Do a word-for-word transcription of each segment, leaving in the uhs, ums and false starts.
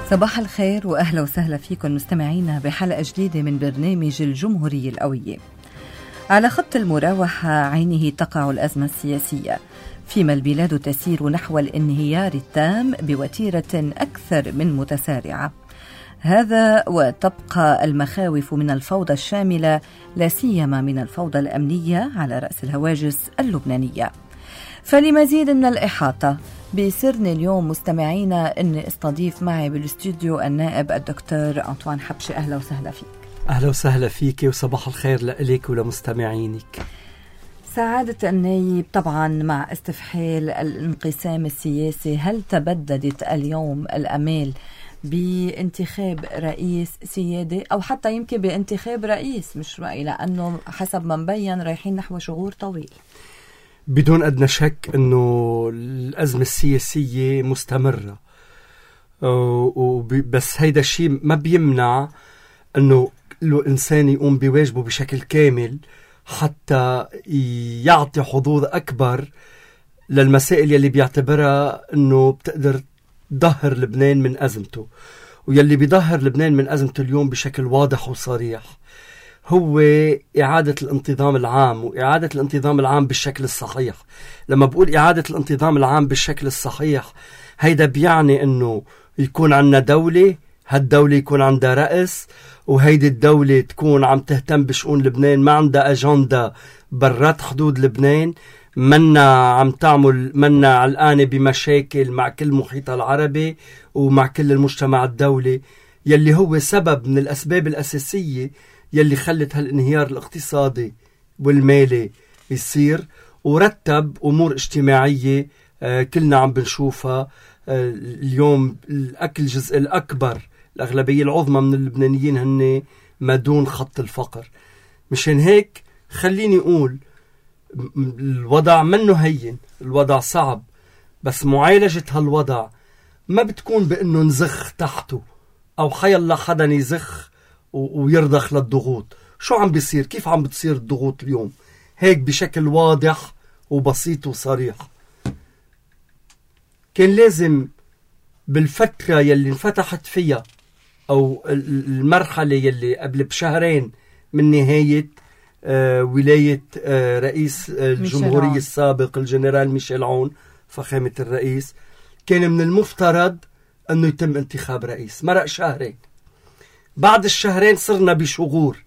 صباح الخير وأهلا وسهلا فيكم مستمعينا بحلقة جديدة من برنامج الجمهورية القوية. على خط المراوحة عينه تقع الأزمة السياسية، فيما البلاد تسير نحو الانهيار التام بوتيرة أكثر من متسارعة. هذا وتبقى المخاوف من الفوضى الشاملة، لا سيما من الفوضى الأمنية على رأس الهواجس اللبنانية. فلمزيد من الإحاطة بيسرني اليوم مستمعينا أني استضيف معي بالاستوديو النائب الدكتور أنطوان حبشي. أهلا وسهلا فيك. أهلا وسهلا فيك وصباح الخير لك ولمستمعينك. سعادة النايب، طبعا مع استفحال الانقسام السياسي، هل تبددت اليوم الأمال بانتخاب رئيس سيادي أو حتى يمكن بانتخاب رئيس مش رأي، لأنه حسب ما مبين رايحين نحو شهور طويل؟ بدون أدنى شك أنه الأزمة السياسية مستمرة، بس هيدا الشيء ما بيمنع أنه الإنسان يقوم بواجبه بشكل كامل حتى يعطي حظوظ أكبر للمسائل يلي بيعتبرها أنه بتقدر تظهر لبنان من أزمته. ويلي بيظهر لبنان من أزمته اليوم بشكل واضح وصريح هو إعادة الانتظام العام، وإعادة الانتظام العام بالشكل الصحيح. لما بقول إعادة الانتظام العام بالشكل الصحيح، هيدا بيعني أنه يكون عندنا دولة، هالدولة يكون عندها رئيس، وهيدي الدولة تكون عم تهتم بشؤون لبنان، ما عندها أجندة برات حدود لبنان، منا عم تعمل منا علقانة بمشاكل مع كل محيطها العربي ومع كل المجتمع الدولي، يلي هو سبب من الأسباب الأساسية يلي خلت هالانهيار الاقتصادي والمالي يصير، ورتب أمور اجتماعية آه كلنا عم بنشوفها آه اليوم. الأكل الجزء الأكبر، الأغلبية العظمى من اللبنانيين هن ما دون خط الفقر. مشان هيك خليني أقول الوضع منه هين، الوضع صعب، بس معالجة هالوضع ما بتكون بأنه نزخ تحته أو حيالله حدا يزخ ويرضخ للضغوط. شو عم بيصير؟ كيف عم بتصير الضغوط اليوم؟ هيك بشكل واضح وبسيط وصريح. كان لازم بالفترة يلي انفتحت فيها أو المرحلة يلي قبل بشهرين من نهاية آه ولاية آه رئيس آه الجمهورية السابق الجنرال ميشيل عون فخامة الرئيس، كان من المفترض أنه يتم انتخاب رئيس. مرق شهرين، بعد الشهرين صرنا بشغور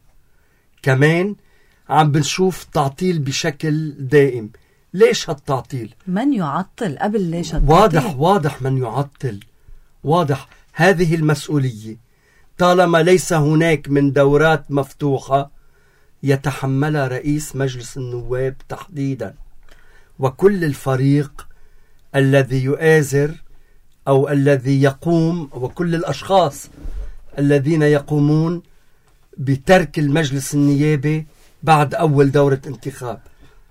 كمان عم بنشوف تعطيل بشكل دائم. ليش هالتعطيل؟ من يعطل قبل ليش هالتعطيل؟ واضح واضح من يعطل، واضح. هذه المسؤولية طالما ليس هناك من دورات مفتوحة يتحملها رئيس مجلس النواب تحديدا، وكل الفريق الذي يؤازر أو الذي يقوم، وكل الأشخاص الذين يقومون بترك المجلس النيابي بعد أول دورة انتخاب.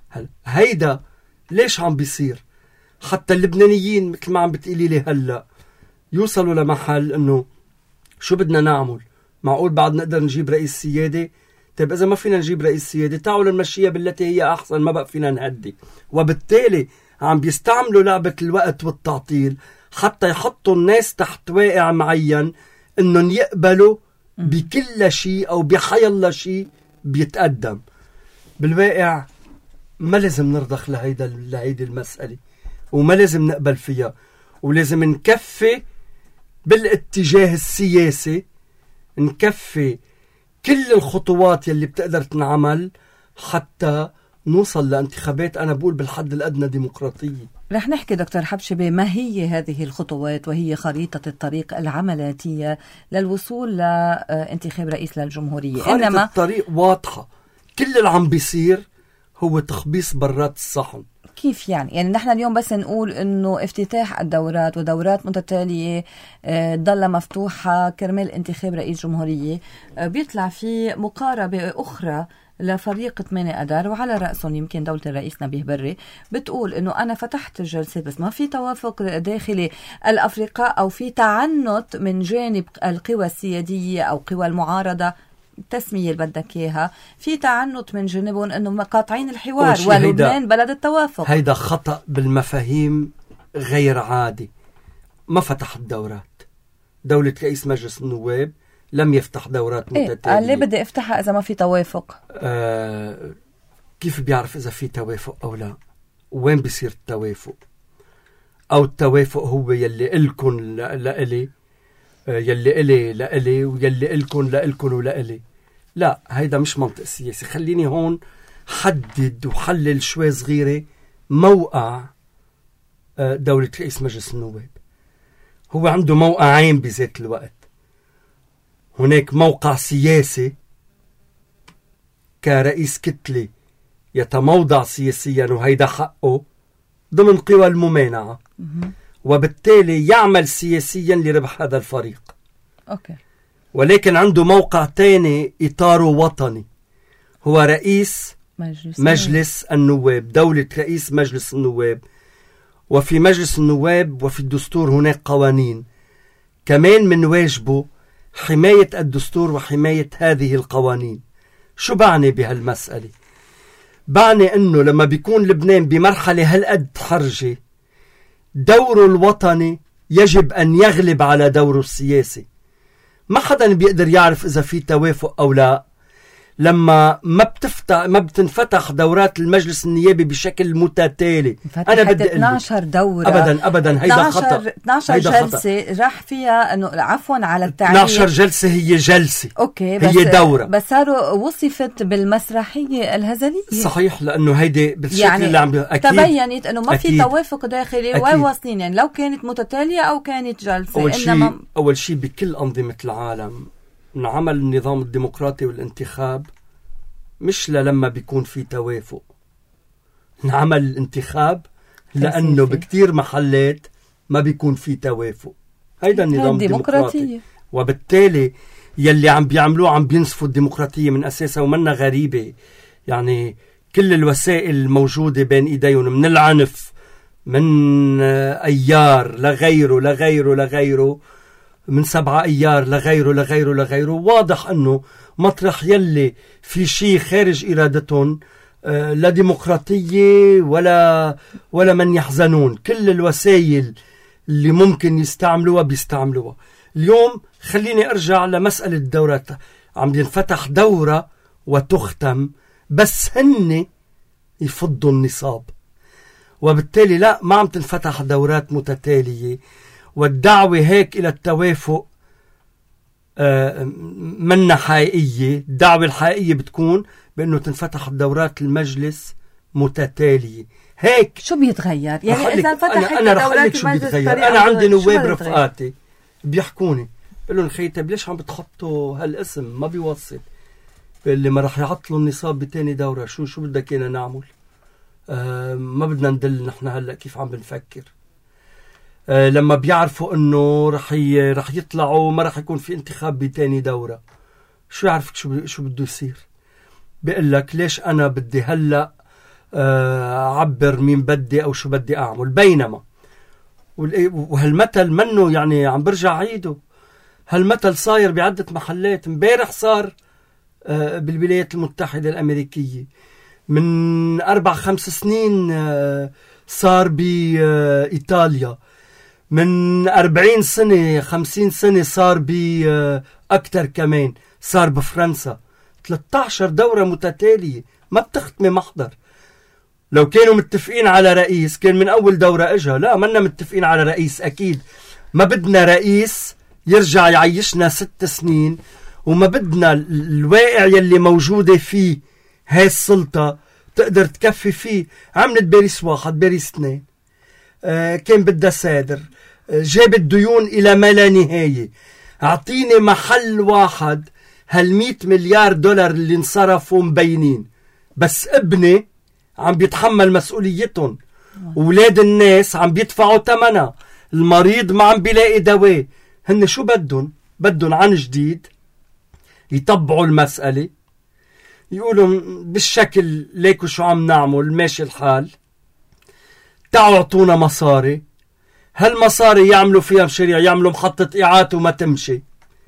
هيدا ليش عم بيصير؟ حتى اللبنانيين مثل ما عم بتقولي لي هلأ يوصلوا لمحل أنه شو بدنا نعمل؟ معقول بعد نقدر نجيب رئيس سيادي؟ طيب إذا ما فينا نجيب رئيس سيادي تعالوا نمشيها بالتي هي أحسن، ما بقى فينا نهدي. وبالتالي عم بيستعملوا لعبة الوقت والتعطيل حتى يحطوا الناس تحت واقع معين انهم يقبلوا بكل شيء او بحيالله شيء بيتقدم. بالواقع ما لازم نرضخ لهيدا لهيدي المسألة، وما لازم نقبل فيها، ولازم نكفي بالاتجاه السياسي، نكفي كل الخطوات يلي بتقدر تنعمل حتى نوصل لانتخابات أنا بقول بالحد الأدنى ديمقراطية. رح نحكي دكتور حبشي بما هي هذه الخطوات وهي خريطة الطريق العملياتية للوصول لانتخاب رئيس للجمهورية. خريطة إنما الطريق واضحة، كل اللي عم بيصير هو تخبيص برات الصحن. كيف يعني؟ يعني نحن اليوم بس نقول إنه افتتاح الدورات ودورات متتالية ضل مفتوحة كرمال انتخاب رئيس جمهورية، بيطلع في مقاربة أخرى لفريق ثمانية أدار وعلى رأسهم يمكن دولة الرئيس نبيه بري بتقول إنه أنا فتحت الجلسات بس ما في توافق داخلي الأفرقاء أو في تعنت من جانب القوى السيادية أو قوى المعارضة، التسمية اللي بدك إياها، في تعنت من جانبهم إنه قاطعين الحوار ولبنان بلد التوافق. هيدا خطأ بالمفاهيم غير عادي. ما فتح الدورات، دولة رئيس مجلس النواب لم يفتح دورات متتالية. إيه؟ ليه بدي افتحها إذا ما في توافق؟ آه كيف بيعرف إذا في توافق أو لا؟ وين بيصير التوافق؟ أو التوافق هو يلي إلكن لإلي، يلي إلي لإلي، ويلي إلكن لإلكن ولإلي. لا، هيدا مش منطق سياسي. خليني هون حدد وحلل شوي صغيرة موقع دولة رئيس مجلس النواب. هو عنده موقعين بذات الوقت. هناك موقع سياسي كرئيس كتلة يتموضع سياسيا، وهيدا حقه ضمن قوى الممانعة، وبالتالي يعمل سياسيا لربح هذا الفريق. أوكي. ولكن عنده موقع تاني إطاره وطني، هو رئيس مجلس, مجلس النواب، دولة رئيس مجلس النواب. وفي مجلس النواب وفي الدستور هناك قوانين، كمان من واجبه حماية الدستور وحماية هذه القوانين. شو بعني بهالمسألة؟ بعني أنه لما بيكون لبنان بمرحلة هالقد حرجة، دوره الوطني يجب أن يغلب على دوره السياسي. ما حدا بيقدر يعرف إذا في توافق أو لا لما ما بتفتح ما بتنفتح دورات المجلس النيابي بشكل متتالي. أنا بدي اثناشر دورة أبدا أبدا هيدا خطأ. اثناشر جلسة راح فيها إنه عفوا على التعبير اثناشر جلسة هي جلسة، أوكي، بس هي دورة، بس صاروا وصفت بالمسرحية الهزلية. صحيح، لأنه هيدي بالشكل يعني اللي عم أكيد تبينت إنه ما في توافق داخلي وين واصلين، يعني لو كانت متتالية أو كانت جلسة. أول إنما شيء أول شيء بكل أنظمة العالم نعمل النظام الديمقراطي والانتخاب مش لما بيكون في توافق. نعمل الانتخاب لأنه بكتير محلات ما بيكون في توافق. هيدا النظام الديمقراطي، وبالتالي يلي عم بيعملوه عم بينصفوا الديمقراطية من أساسها، ومنا غريبة. يعني كل الوسائل الموجودة بين إيديهم، من العنف، من أيار لغيره لغيره لغيره، من سبعة أيار لغيره لغيره لغيره، واضح أنه مطرح يلي في شيء خارج إرادتهم آه لا ديمقراطية ولا ولا من يحزنون. كل الوسائل اللي ممكن يستعملوها بيستعملوها. اليوم خليني أرجع لمسألة الدورة. عم ينفتح دورة وتختم، بس هن يفضوا النصاب، وبالتالي لا، ما عم تنفتح دورات متتالية. والدعوة هيك إلى التوافق آه منا حقيقية. الدعوة الحقيقية بتكون بأنه تنفتح دورات المجلس متتالية. هيك شو بيتغير؟ يعني إذا فتحت أنا, أنا رح أقول شو بيتغير. أنا عندي نواب رفقاتي بيحكوني، بقول لهم خيتب ليش عم بتحطوا هالاسم ما بيوصل، اللي ما رح يعطلوا النصاب بتاني دورة. شو شو بدك إيانا نعمل؟ آه ما بدنا ندل نحن هلأ كيف عم بنفكر. آه لما بيعرفوا انه رح ي... رح يطلعوا ما رح يكون في انتخاب بتاني دورة، شو يعرفك شو ب... شو بده يصير؟ بيقول لك ليش انا بدي هلا آه اعبر مين بدي او شو بدي اعمل. بينما وهالمثل منه يعني عم برجع عيده. هالمثل صاير بعدة محلات. امبارح صار آه بالولايات المتحدة الامريكية، من اربع خمس سنين آه صار بايطاليا، من أربعين سنة خمسين سنة صار بأكتر كمان، صار بفرنسا. ثلاثة عشر دورة متتالية ما بتختمي محضر. لو كانوا متفقين على رئيس كان من أول دورة إجا. لا، منا متفقين على رئيس. أكيد ما بدنا رئيس يرجع يعيشنا ست سنين، وما بدنا الواقع يلي موجودة فيه هاي السلطة تقدر تكفي فيه. عملت باريس واحد، باريس اثنين، آه كان بدها سادر، آه جابت ديون إلى ما لا نهاية. أعطيني محل واحد هالمئة مليار دولار اللي انصرفوا مبينين، بس ابني عم بيتحمل مسؤوليتهم، أولاد الناس عم بيدفعوا ثمنها، المريض ما عم بيلاقي دواء. هن شو بدهم؟ بدهم عن جديد يطبعوا المسألة، يقولوا بالشكل ليكو شو عم نعمل، ماشي الحال، تعالوا اعطونا مصاري. هالمصاري يعملوا فيها مشاريع، يعملوا محطة إعادة وما تمشي،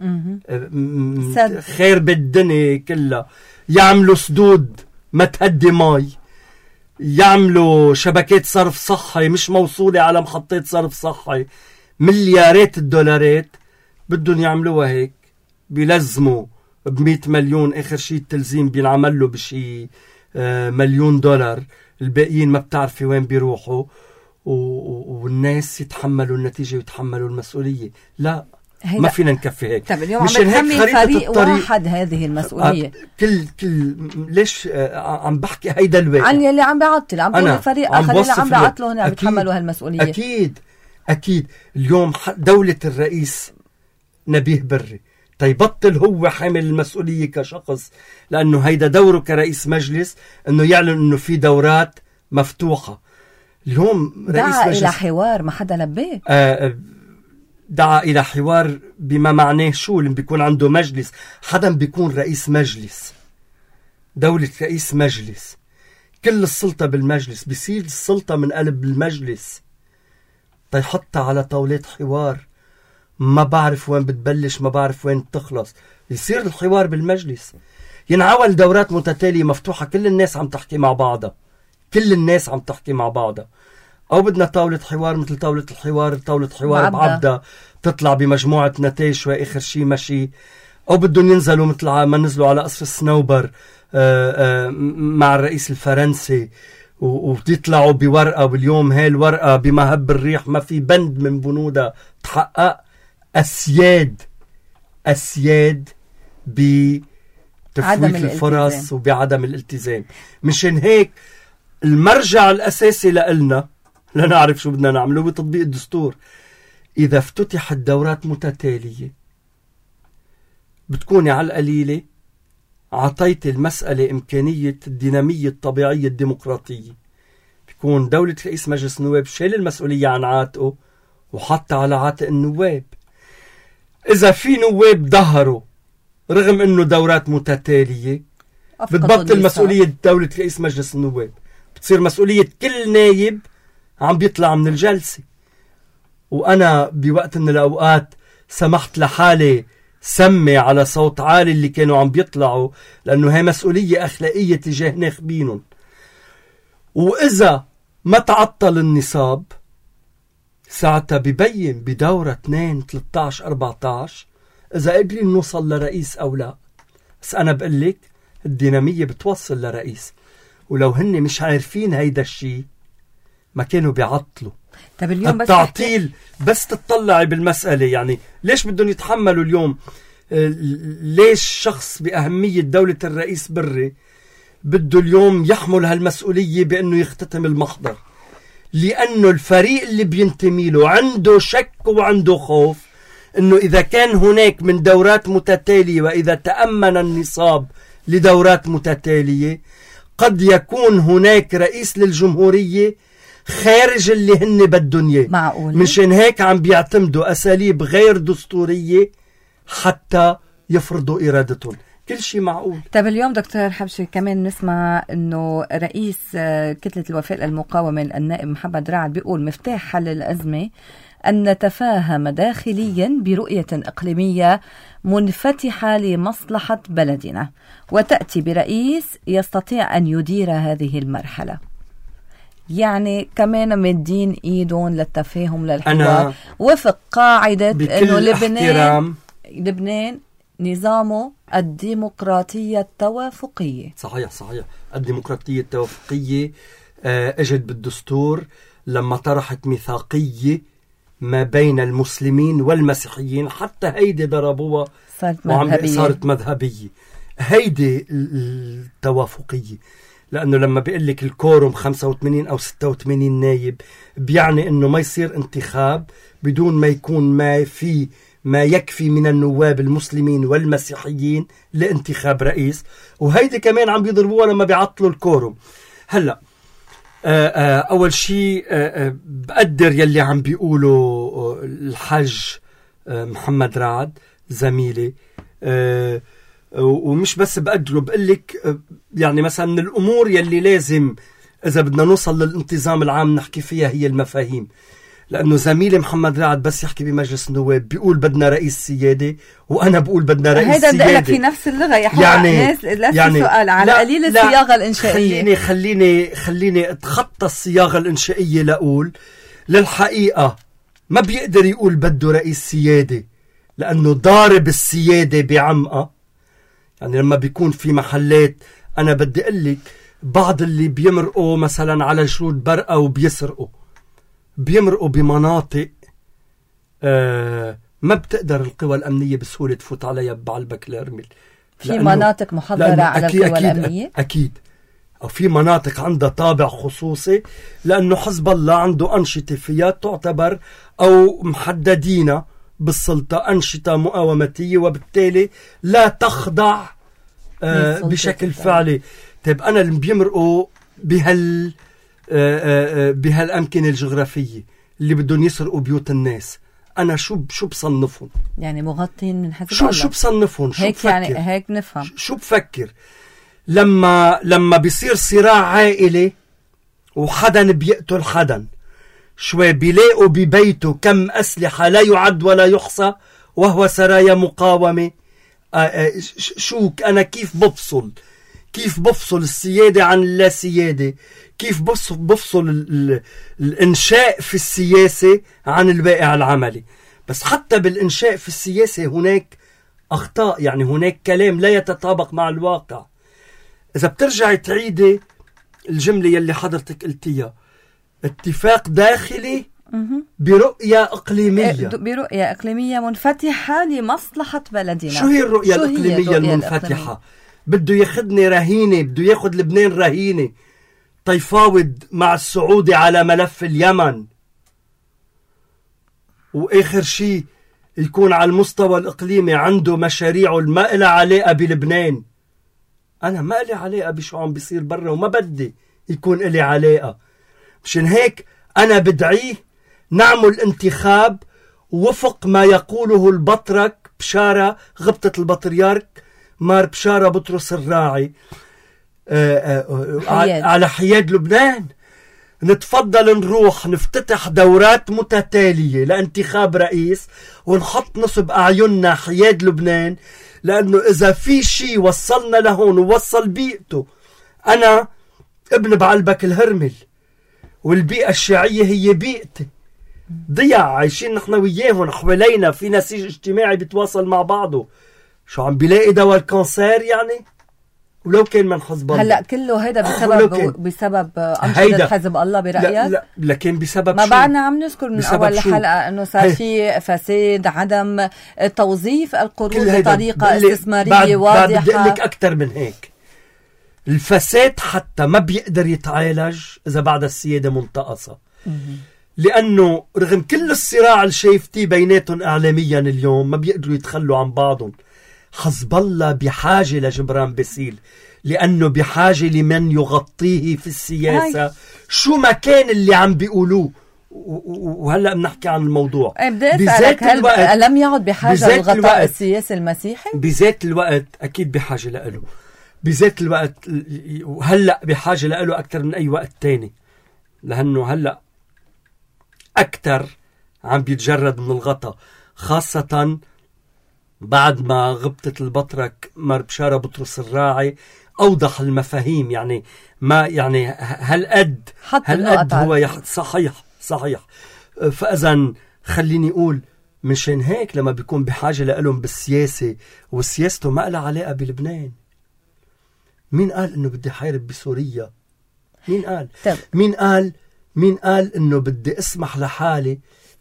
خير بالدنيا كلها، يعملوا سدود ما تهدي ماي، يعملوا شبكات صرف صحي مش موصولة على محطات صرف صحي، مليارات الدولارات بدهم يعملوها هيك، بيلزموا بمئة مليون، آخر شيء التلزيم بينعمل له بشي آه مليون دولار، الباقيين ما بتعرفي وين بيروحوا، والناس يتحملوا النتيجة ويتحملوا المسؤولية. لا، ما فينا نكفي هيك. طب اليوم عم بتحمل فريق واحد هذه المسؤولية. كل كل ليش عم بحكي هيدا الواحد عن يلي عم بيعطل، عم بقول فريق آخر اللي عم بيعطلوا هنا عم بيتحملوا هالمسؤولية. أكيد أكيد. اليوم دولة الرئيس نبيه بري تيبطل هو حامل المسؤولية كشخص، لأنه هيدا دوره كرئيس مجلس أنه يعلن أنه في دورات مفتوحة. اليوم رئيس دعا مجلس إلى حوار ما حدا لبيه. آه دعا إلى حوار بما معناه شو؟ لما بيكون عنده مجلس، حدا بيكون رئيس مجلس، دولة رئيس مجلس، كل السلطة بالمجلس، بيصير السلطة من قلب المجلس تيحطها على طاولة حوار. ما بعرف وين بتبلش، ما بعرف وين بتخلص. يصير الحوار بالمجلس، ينعمل دورات متتالية مفتوحة، كل الناس عم تحكي مع بعضها، كل الناس عم تحكي مع بعضها. أو بدنا طاولة حوار مثل طاولة الحوار، طاولة حوار بعبدة تطلع بمجموعة نتائج شوي آخر شي مشي. أو بدهم ينزلوا مثل ما نزلوا على قصر الصنوبر آآ آآ مع الرئيس الفرنسي، وبيطلعوا بورقة، واليوم هاي الورقة بمهب الريح ما في بند من بنودها تحقق. أسياد أسياد بتفويت الفرص وبعدم الالتزام. مشان هيك المرجع الأساسي لنا لنعرف شو بدنا نعمله بتطبيق الدستور. إذا افتتحت دورات متتالية بتكوني على القليلة عطيت المسألة إمكانية الدينامية الطبيعية الديمقراطية. بيكون دولة رئيس مجلس النواب شايل المسؤولية عن عاتقه وحط على عاتق النواب. إذا في نواب ظهروا رغم أنه دورات متتالية بتبطل مسؤولية دولة رئيس مجلس النواب، بتصير مسؤولية كل نايب عم بيطلع من الجلسة. وأنا بوقت من الأوقات سمحت لحالي سمي على صوت عالي اللي كانوا عم بيطلعوا، لأنه هي مسؤولية أخلاقية تجاه ناخبينهم. وإذا ما تعطل النصاب ساعتها ببين بدورة اثنين ثلاثة عشر أربعة عشر إذا قدرين نوصل لرئيس أو لا. بس أنا بقلك الدينامية بتوصل لرئيس، ولو هن مش عارفين هيدا الشيء ما كانوا بيعطلوا. طب اليوم التعطيل بس تطلعي بالمسألة، يعني ليش بدهم يتحملوا اليوم؟ ليش شخص بأهمية دولة الرئيس بري بده اليوم يحمل هالمسؤولية بأنه يختتم المحضر؟ لأنه الفريق اللي بينتمي له عنده شك وعنده خوف أنه إذا كان هناك من دورات متتالية وإذا تأمن النصاب لدورات متتالية قد يكون هناك رئيس للجمهورية خارج اللي هن بدهم اياه. معقول. مشان هيك عم بيعتمدوا أساليب غير دستورية حتى يفرضوا إرادتهم. كل شيء معقول. طب اليوم دكتور حبشي كمان نسمع انه رئيس كتلة الوفاء للمقاومة النائب محمد رعد بيقول مفتاح حل الأزمة أن نتفاهم داخليا برؤية إقليمية منفتحة لمصلحة بلدنا، وتأتي برئيس يستطيع أن يدير هذه المرحلة. يعني كمان مدين ايدهم للتفاهم للحوار وفق قاعدة انه لبنان لبنان نظامه الديمقراطية التوافقية. صحيح صحيح. الديمقراطية التوافقية اجت بالدستور لما طرحت ميثاقية ما بين المسلمين والمسيحيين، حتى هيدي ضربوها صارت مذهبية. صارت مذهبية هيدي التوافقية، لأنه لما بيقول لك الكورم خمسة وثمانين أو ستة وثمانين نايب بيعني أنه ما يصير انتخاب بدون ما يكون ما في ما يكفي من النواب المسلمين والمسيحيين لانتخاب رئيس. وهيدي كمان عم بيضربوها لما بيعطلوا الكورم. هلأ آآ آآ أول شيء بقدر يلي عم بيقولوا الحج محمد رعد زميلي، ومش بس بقدره، بقلك يعني مثلا من الأمور يلي لازم إذا بدنا نوصل للانتظام العام نحكي فيها هي المفاهيم. لأنه زميلي محمد رعد بس يحكي بمجلس النواب بيقول بدنا رئيس سيادة، وأنا بقول بدنا رئيس سيادة. هيدا بدأ في نفس اللغة يا يعني ناس يعني سؤال على قليل الصياغة الإنشائية. خليني خليني خليني اتخطى الصياغة الإنشائية لأقول للحقيقة ما بيقدر يقول بده رئيس سيادة، لأنه ضارب السيادة بعمقة. يعني لما بيكون في محلات، أنا بدي أقول لك بعض اللي بيمرقوا مثلا على جرود برقة وبيسرقوا، بيمرقوا بمناطق آه ما بتقدر القوى الأمنية بسهولة تفوت عليها بعلبك الهرمل. في مناطق محضرة على أكيد القوى أكيد الأمنية؟ أكيد. أو في مناطق عندها طابع خصوصي، لأنه حزب الله عنده أنشطة فيها تعتبر أو محددين بالسلطة أنشطة مقاومتية، وبالتالي لا تخضع آه بشكل فعلي. طيب أنا اللي بيمرقوا بهال آه آه بهالأمكنة الجغرافية اللي بدهم يسرقوا بيوت الناس، أنا شو شو بصنفهم؟ يعني مغطين من حزب شو الله. شو بصنفهم؟ شو هيك بفكر؟ يعني هيك نفهم. شو بفكر لما لما بيصير صراع عائلي وحدا بيقتل حدا، شوي بيلاقوا ببيته كم أسلحة لا يعد ولا يحصى وهو سرايا مقاومة. شو أنا كيف بفصل كيف بفصل السيادة عن اللا سيادة؟ كيف بفصل الإنشاء في السياسة عن الواقع العملي؟ بس حتى بالإنشاء في السياسة هناك أخطاء، يعني هناك كلام لا يتطابق مع الواقع. إذا بترجع تعيدي الجملة يلي حضرتك قلتيها، اتفاق داخلي برؤية إقليمية، برؤية إقليمية منفتحة لمصلحة بلدنا. شو هي الرؤية شو الإقليمية هي الرؤية المنفتحة؟ الإقليمية؟ بده ياخدني رهينة، بده ياخد لبنان رهينة، تيفاوض مع السعودي على ملف اليمن، وآخر شيء يكون على المستوى الإقليمي عنده مشاريعه ما إلها علاقة بلبنان. أنا ما إلي علاقة بشو عم بيصير برا، وما بدي يكون إلي علاقة. مشان هيك أنا بدعيه نعمل انتخاب وفق ما يقوله البطرك بشارة غبطة البطريرك مار بشارة بطرس الراعي آآ آآ على حياد لبنان. نتفضل نروح نفتتح دورات متتالية لانتخاب رئيس، ونحط نصب أعيننا حياد لبنان، لأنه إذا في شيء وصلنا لهون ووصل بيئته. أنا ابن بعلبك الهرمل، والبيئة الشيعية هي بيئتي، ضيع عايشين نحن وياهم حوالينا، في نسيج اجتماعي بيتواصل مع بعضه. شو عم بيلاقي دواء الكانسير يعني؟ ولو كان من حزب الله. هلا كله هيدا بسبب بسبب أنشطة حزب الله برأيك؟ لا لا لكن بسبب ما شو؟ بعدنا عم نذكر من أول حلقة أنه صار في فساد، عدم توظيف القروض بطريقة استثمارية بعد واضحة. بعد بدي أقول لك أكتر من هيك. الفساد حتى ما بيقدر يتعالج إذا بعد السيادة منتقصة، لأنه رغم كل الصراع اللي شايفتيه بيناتهم إعلاميا اليوم ما بيقدروا يتخلوا عن بعضهم. حزب الله بحاجة لجبران باسيل، لأنه بحاجة لمن يغطيه في السياسة. هاي. شو ما كان اللي عم بيقولوه، وهلأ بنحكي عن الموضوع. بدي أسألك، هل الوقت لم يعد بحاجة للغطاء السياسي المسيحي؟ بذات الوقت أكيد بحاجة لأله، بذات الوقت، وهلأ بحاجة لأله أكتر من أي وقت تاني، لأنه هلأ أكتر عم بيتجرد من الغطاء، خاصة بعد ما غبطة البطرك مر بشارة بطرس الراعي أوضح المفاهيم. يعني ما يعني هالقد هالقد هو يح... صحيح صحيح. فإذا خليني أقول مشان هيك لما بيكون بحاجة لألهم بالسياسة، وسياسته ما لها علاقة بلبنان. مين قال إنه بدي حارب بسوريا؟ مين قال؟ طب. مين قال مين قال إنه بدي أسمح لحالي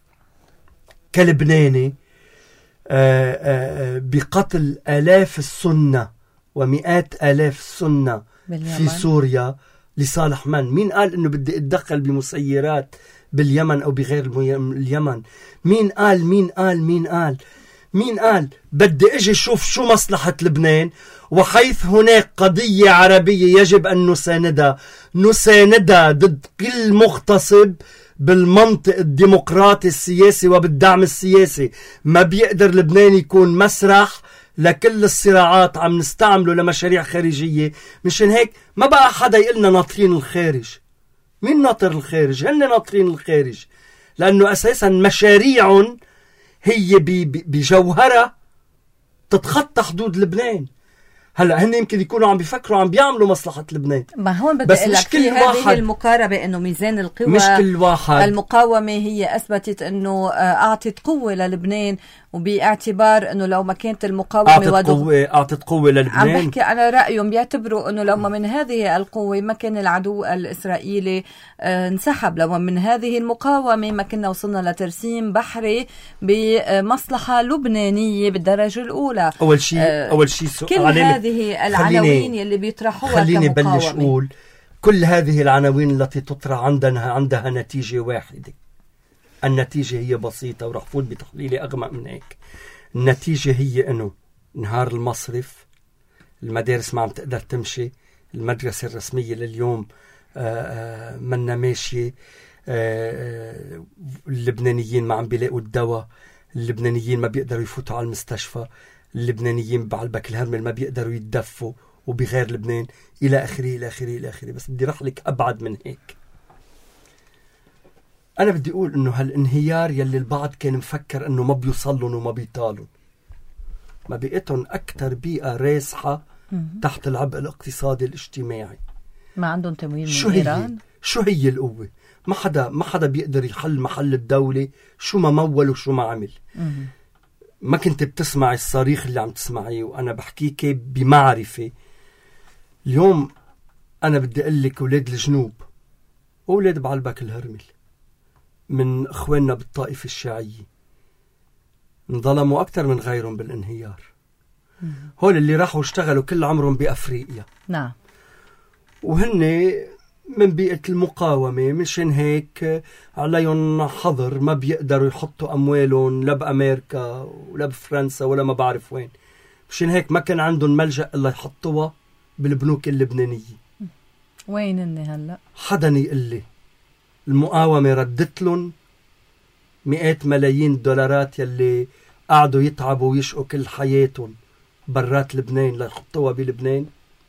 كلبناني آآ آآ بقتل آلاف السنة ومئات آلاف السنة في سوريا لصالح من؟ مين قال إنه بدي أتدخل بمسيرات باليمن أو بغير اليمن؟ مين قال مين قال مين قال مين قال بدي أجي شوف شو مصلحة لبنان، وحيث هناك قضية عربية يجب أن نساندها نساندها ضد كل مغتصب بالمنطق الديمقراطي السياسي وبالدعم السياسي. ما بيقدر لبنان يكون مسرح لكل الصراعات عم نستعمله لمشاريع خارجية. مشان هيك ما بقى حدا يقلنا ناطرين الخارج. مين ناطر الخارج؟ هن ناطرين الخارج، لأنه أساسا مشاريعهم هي بجوهرة تتخطى حدود لبنان. هلا هن يمكن يكونوا عم بيفكروا عم بيعملوا مصلحة لبنان. ما هون بدي اقول لك في هذه المقاربة انه ميزان القوى، مش كل واحد. المقاومة هي اثبتت انه اعطت قوة للبنان، وباعتبار أنه لو ما كانت المقاومة أعطت ودغ... قوة أعطت قوة للبنان. عم بحكي على رأيهم بيعتبروا أنه لو ما من هذه القوة ما كان العدو الإسرائيلي آه انسحب، لو من هذه المقاومة ما كنا وصلنا لترسيم بحري بمصلحة لبنانية بالدرجة الأولى. أول شيء آه أول شيء كل هذه العناوين يلي بيطرحوها خليني بلش أقول كل هذه العناوين التي تطرح عندنا عندها نتيجة واحدة. النتيجة هي بسيطة ورح فوت بتحليلي أغمق من هيك. النتيجة هي أنه نهار المصرف المدارس ما عم تقدر تمشي، المدرسة الرسمية لليوم منا ماشية، اللبنانيين ما عم بيلاقوا الدواء، اللبنانيين ما بيقدروا يفوتوا على المستشفى، اللبنانيين بعلبك الهرمل ما بيقدروا يتدفوا وبغير لبنان إلى آخره إلى آخره إلى آخره. بس بدي رح لك أبعد من هيك. أنا بدي أقول إنه هالانهيار يلي البعض كان مفكر إنه ما بيوصلون وما بيطالون، ما بقيتهم أكتر بيئة راسحة تحت العبء الاقتصادي الاجتماعي. ما عندهم تمويل من شو إيران. شو هي القوة؟ ما حدا ما حدا بيقدر يحل محل الدولة شو ما مول وشو ما عمل. مم. ما كنت بتسمع الصريخ اللي عم تسمعيه، وأنا بحكيك بمعرفة. اليوم أنا بدي أقول لك أولاد الجنوب وأولاد بعلبك الهرمل من إخواننا بالطائفة الشيعية انظلموا أكتر من غيرهم بالانهيار. مم. هول اللي راحوا اشتغلوا كل عمرهم بأفريقيا، نعم، وهن من بيئة المقاومة، مشان هيك عليهم حظر، ما بيقدروا يحطوا أموالهم لا بأمريكا ولا بفرنسا ولا ما بعرف وين. مشان هيك ما كان عندهم ملجأ إلا يحطوها بالبنوك اللبنانية. وين إني هلأ؟ حدا يقول لي المقاومة ردت لهم مئات ملايين الدولارات يلي قعدوا يتعبوا ويشقوا كل حياتهم برات لبنان ليحطوها بلبنان؟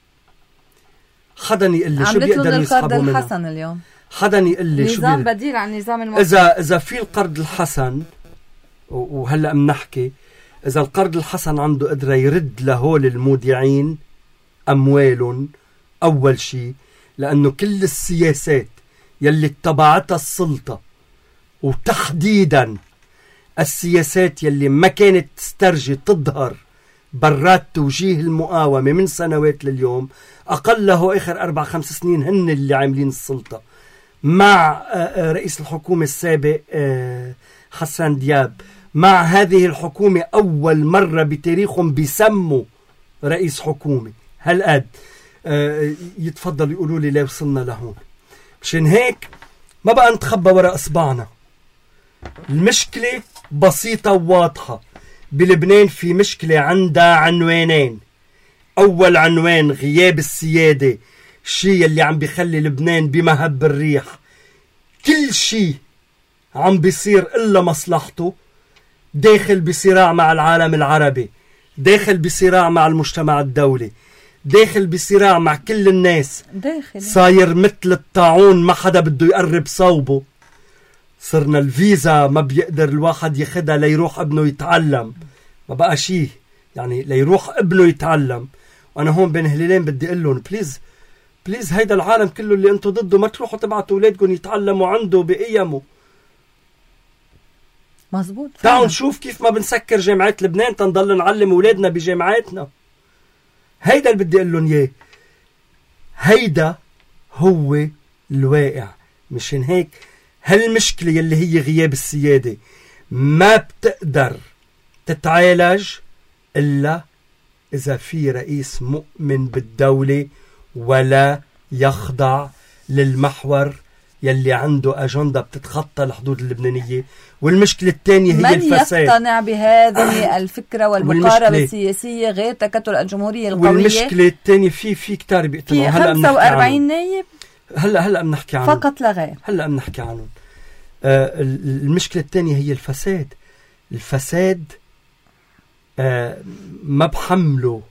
حدا يقول لي شو بيقدروا يسحبوا منها؟ الحسن اليوم حدا يقول لي شو نظام بديل عن نظام المصرف. إذا إذا في القرض الحسن، وهلا بنحكي إذا القرض الحسن عنده قدرة يرد لهول المودعين أموالهم، أول شيء لأنه كل السياسات يلي اتبعتها السلطة، وتحديدا السياسات يلي ما كانت تسترجي تظهر برات توجيه المقاومة من سنوات لليوم، أقله آخر أربع خمس سنين هن اللي عاملين السلطة مع رئيس الحكومة السابق حسن دياب. مع هذه الحكومة أول مرة بتاريخهم بيسموا رئيس حكومة هالقد. يتفضل يقولوا لي ليه وصلنا لهون. مشان هيك ما بقى نتخبى وراء إصبعنا. المشكلة بسيطة وواضحة. بلبنان في مشكلة عندها عنوانين. أول عنوان غياب السيادة، الشيء اللي عم بيخلي لبنان بمهب الريح، كل شيء عم بيصير إلا مصلحته، داخل بصراع مع العالم العربي، داخل بصراع مع المجتمع الدولي، داخل بصراع مع كل الناس، داخل صاير مثل الطاعون ما حدا بده يقرب صوبه. صرنا الفيزا ما بيقدر الواحد ياخدها ليروح ابنه يتعلم، ما بقى شيء يعني ليروح ابنه يتعلم. وانا هون بين هلالين بدي اقول لهم بليز بليز هيدا العالم كله اللي انتم ضده ما تروحوا تبعتوا اولادكم يتعلموا عنده بقيمه. مزبوط. تعالوا نشوف كيف ما بنسكر جامعات لبنان تنضل نعلم اولادنا بجامعاتنا. هيدا اللي بدي اقول لهم اياه. هيدا هو الواقع. مشان هيك هالمشكلة يلي هي غياب السيادة ما بتقدر تتعالج إلا إذا في رئيس مؤمن بالدولة ولا يخضع للمحور يلي عنده أجندة بتتخطى الحدود اللبنانية. والمشكلة الثانية هي الفساد. من يقتنع بهذه الفكرة والمقاربة السياسية غير تكتل الجمهورية القوية؟ والمشكلة الثانية في في كتار بيقتنعوا. في خمسة وأربعين نايب هلا هلا بنحكي عنهم فقط لا غير. هلا بنحكي عنهم. آه المشكلة الثانية هي الفساد. الفساد آه ما بحمله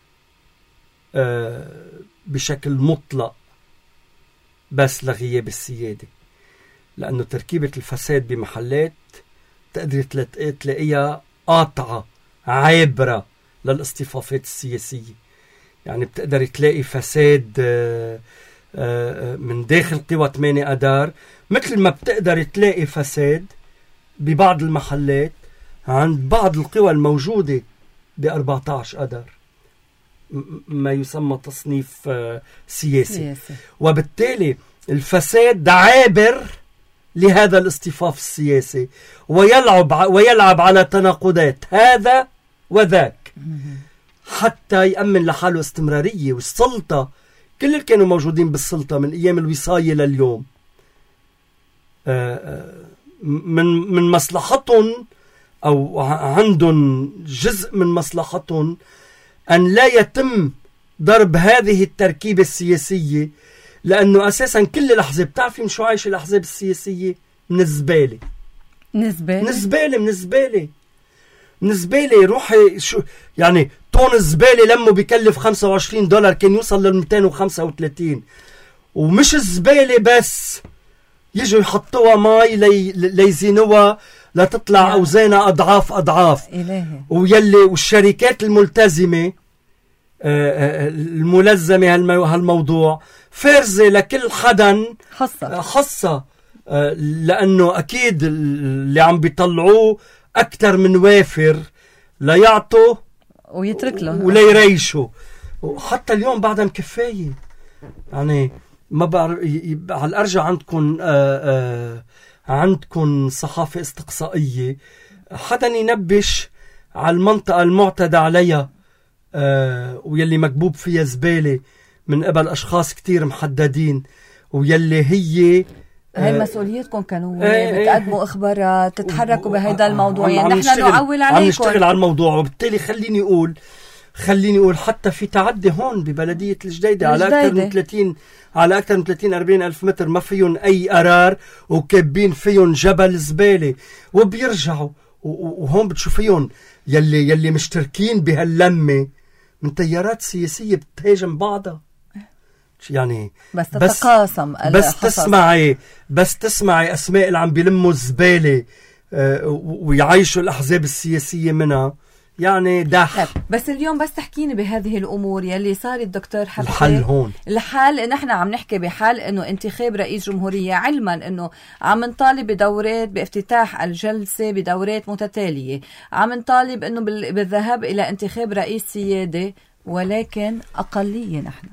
آه بشكل مطلق بس لغياب السيادة، لأنه تركيبة الفساد بمحلات تقدر تلاقيها قاطعة عابرة للاصطفافات السياسية. يعني بتقدر تلاقي فساد آه آه من داخل قوى ثمانية أدار، مثل ما بتقدر تلاقي فساد ببعض المحلات عند بعض القوى الموجودة ب أربعة عشر أذار، ما يسمى تصنيف سياسي. سياسي. وبالتالي الفساد عابر لهذا الاصطفاف السياسي ويلعب ويلعب على تناقضات هذا وذاك حتى يأمن لحاله استمرارية. والسلطة كل اللي كانوا موجودين بالسلطة من أيام الوصاية لليوم من من مصلحتهم أو عندهم جزء من مصلحتهم أن لا يتم ضرب هذه التركيبة السياسية، لأنه أساسا كل الأحزاب، بتعرفي من شو عايش الأحزاب السياسية؟ من الزبالة. من الزبالة؟ من الزبالة من الزبالة من الزبالة. روحي شو يعني طون الزبالة لما بيكلف خمسة وعشرين دولار كان يوصل لل مئتين وخمسة وثلاثين. ومش الزبالة بس، يجوا يحطوها ماي لي ليزينوها لتطلع يعني أوزانها أضعاف أضعاف. إلهي. ويلي والشركات الملتزمة الملزمة هالموضوع فارزة لكل حدا حصة حصة، لأنه أكيد اللي عم بيطلعوه أكتر من وافر لا يعطوا ويترك له ولا يريشوا. وحتى اليوم بعدها مكفاية يعني. ما بعرف على الأرجع عندكم آآ آآ عندكم صحافة استقصائية، حدا ينبش على المنطقة المعتدى عليها ويلي مكبوب فيها زبالة من قبل أشخاص كتير محددين، ويلي هي هاي مسؤوليتكم كانوا ايه بتقدموا ايه اخبارات تتحركوا بهيدا الموضوع. يعني نحن نعول عليكم، عم نشتغل على الموضوع. وبالتالي خليني اقول خليني اقول حتى في تعدي هون ببلدية الجديدة على اكثر من ثلاثين على اكثر من ثلاثين أربعين الف متر ما فيهم اي قرار وكابين فيهم جبل زبالة وبيرجعوا. وهون بتشوفيهم يلي يلي مشتركين بهاللمة من تيارات سياسية بتهاجم بعضها. يعني بس تتقاسم بس تسمعي بس تسمعي اسماء اللي عم بيلموا الزبالة آه ويعيشوا الاحزاب السياسية منها، يعني دح. بس اليوم بس تحكيني بهذه الامور يلي صارت دكتور حبيبي. الحل هون الحل نحن عم نحكي بحال انه انتخاب رئيس جمهورية، علما انه عم نطالب بدورات بافتتاح الجلسة بدورات متتالية، عم نطالب انه بالذهاب الى انتخاب رئيس سيادة، ولكن اقلية نحن.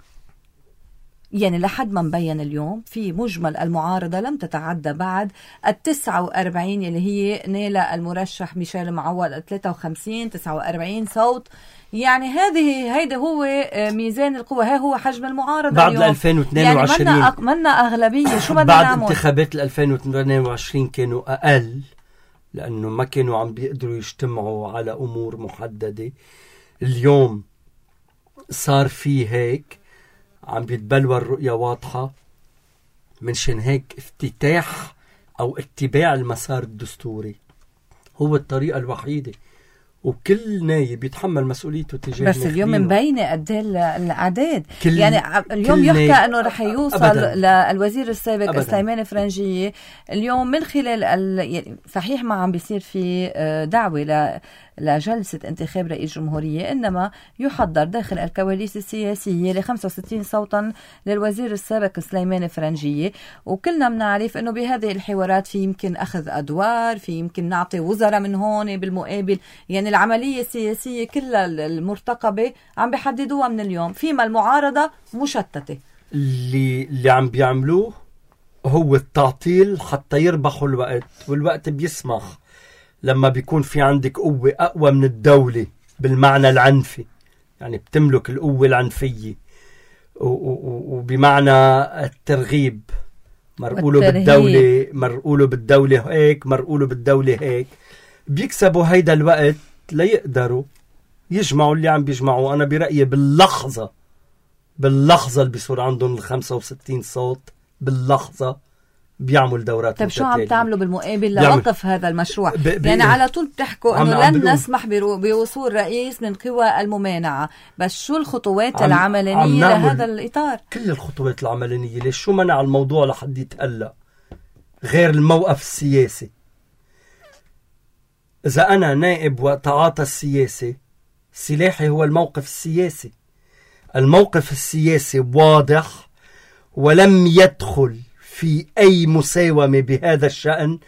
يعني لحد ما مبين اليوم في مجمل المعارضة لم تتعدى بعد التسعة وأربعين اللي هي نيل المرشح ميشيل معوض ثلاثة وخمسين تسعة وأربعين صوت. يعني هذه هيدا هو ميزان القوة، ها هو حجم المعارضة بعد اليوم. ألفين واثنين وعشرين يعني منا, منا أغلبية. شو بدنا بعد نعمل؟ انتخابات ألفين واثنين وعشرين كانوا أقل لأنه ما كانوا عم بيقدروا يجتمعوا على أمور محددة. اليوم صار في هيك عم بيتبلور الرؤية واضحة، منشان هيك افتتاح أو اتباع المسار الدستوري هو الطريقة الوحيدة، وكل نايب يتحمل مسؤوليته تجاه بس اليوم مبينة قد ايه الأعداد. كل يعني اليوم يحكى أنه رح يوصل أبداً. للوزير السابق أبداً. سليمان فرنجية اليوم من خلال ال... صحيح ما عم بيصير في دعوة ل... لجلسة انتخاب رئيس جمهورية، إنما يحضر داخل الكواليس السياسية ل خمسة وستين صوتا للوزير السابق سليمان فرنجية. وكلنا بنعرف إنه بهذه الحوارات في يمكن أخذ أدوار، في يمكن نعطي وزراء من هون بالمقابل. يعني العملية السياسية كلها المرتقبة عم بيحددوها من اليوم، فيما المعارضة مشتتة. اللي اللي عم بيعملوه هو التعطيل حتى يربحوا الوقت، والوقت بيسمح لما بيكون في عندك قوة أقوى من الدولة بالمعنى العنفي، يعني بتملك القوة العنفية وبمعنى الترغيب. مرقوله بالدولة مرقوله بالدولة هيك مرقوله بالدولة هيك، بيكسبوا هيدا الوقت ليقدروا يجمعوا اللي عم بيجمعوا. أنا برأيي باللحظة باللحظة اللي بيصير عندهم الخمسة وستين صوت باللحظة بيعمل دورات. طيب شو عم تعملوا بالمقابل لوقف هذا المشروع؟ ب... ب... يعني على طول بتحكوا انه لن نسمح برو... بوصول رئيس من قوى الممانعة، بس شو الخطوات عم... العملية عم لهذا الإطار؟ كل الخطوات العملية. ليش شو منع الموضوع لحد يتقلق غير الموقف السياسي؟ إذا أنا نائب وتعاطى السياسي، سلاحي هو الموقف السياسي. الموقف السياسي واضح ولم يدخل في أي مساومة بهذا الشأن،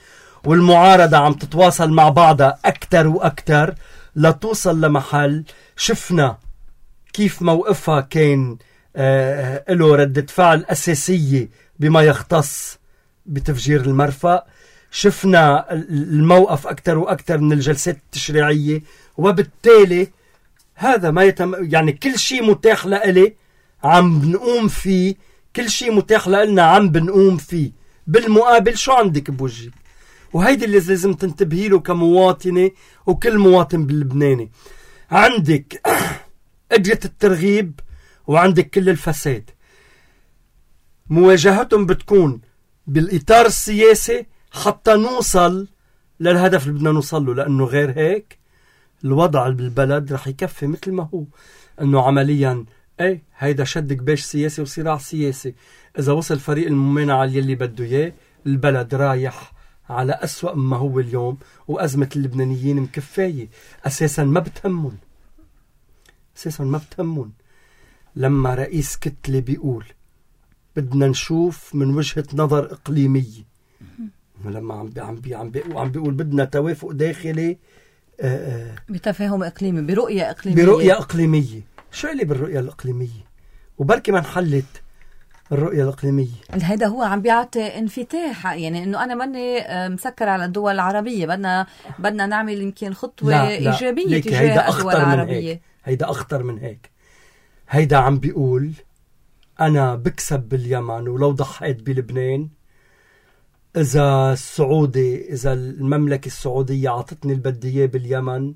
والمعارضة عم تتواصل مع بعضها أكتر وأكتر لتوصل لمحل شفنا كيف موقفها كان آه له ردة فعل أساسية بما يختص بتفجير المرفأ. شفنا الموقف أكتر وأكتر من الجلسات التشريعية، وبالتالي هذا ما يتم يعني كل شيء متاح لإلي عم بنقوم فيه، كل شيء متاح لنا عم بنقوم فيه. بالمقابل شو عندك بوجهك؟ وهيدي اللي لازم تنتبهي له كمواطنة وكل مواطن باللبناني. عندك قدرة الترغيب وعندك كل الفساد. مواجهتهم بتكون بالإطار السياسي حتى نوصل للهدف اللي بدنا نوصل له، لأنه غير هيك الوضع بالبلد رح يكفي مثل ما هو، أنه عمليا ايه هيدا شد كباش سياسي وصراع سياسي. إذا وصل فريق الممانعة يلي بده إياه البلد رايح على أسوأ مما هو اليوم، وأزمة اللبنانيين مكفاية أساسا ما بتهمون، أساسا ما بتهمون. لما رئيس كتلة بيقول بدنا نشوف من وجهة نظر إقليمية، لما عم بي عم بي عم بي عم بيقول بدنا توافق داخلي آآ بتفاهم إقليمي برؤية إقليمية برؤية إقليمية. شو اللي بالرؤية الإقليمية؟ وبركي ما انحلت الرؤية الإقليمية. هذا هو عم بيعطي انفتاح، يعني إنه أنا ماني مسكر على الدول العربية، بدنا بدنا نعمل يمكن خطوة لا إيجابية لا. تجاه الدول العربية. هيدا أخطر من هيك. هيدا عم بيقول أنا بكسب باليمن ولو ضحيت بلبنان، إذا السعودي إذا المملكة السعودية عطتني البدية باليمن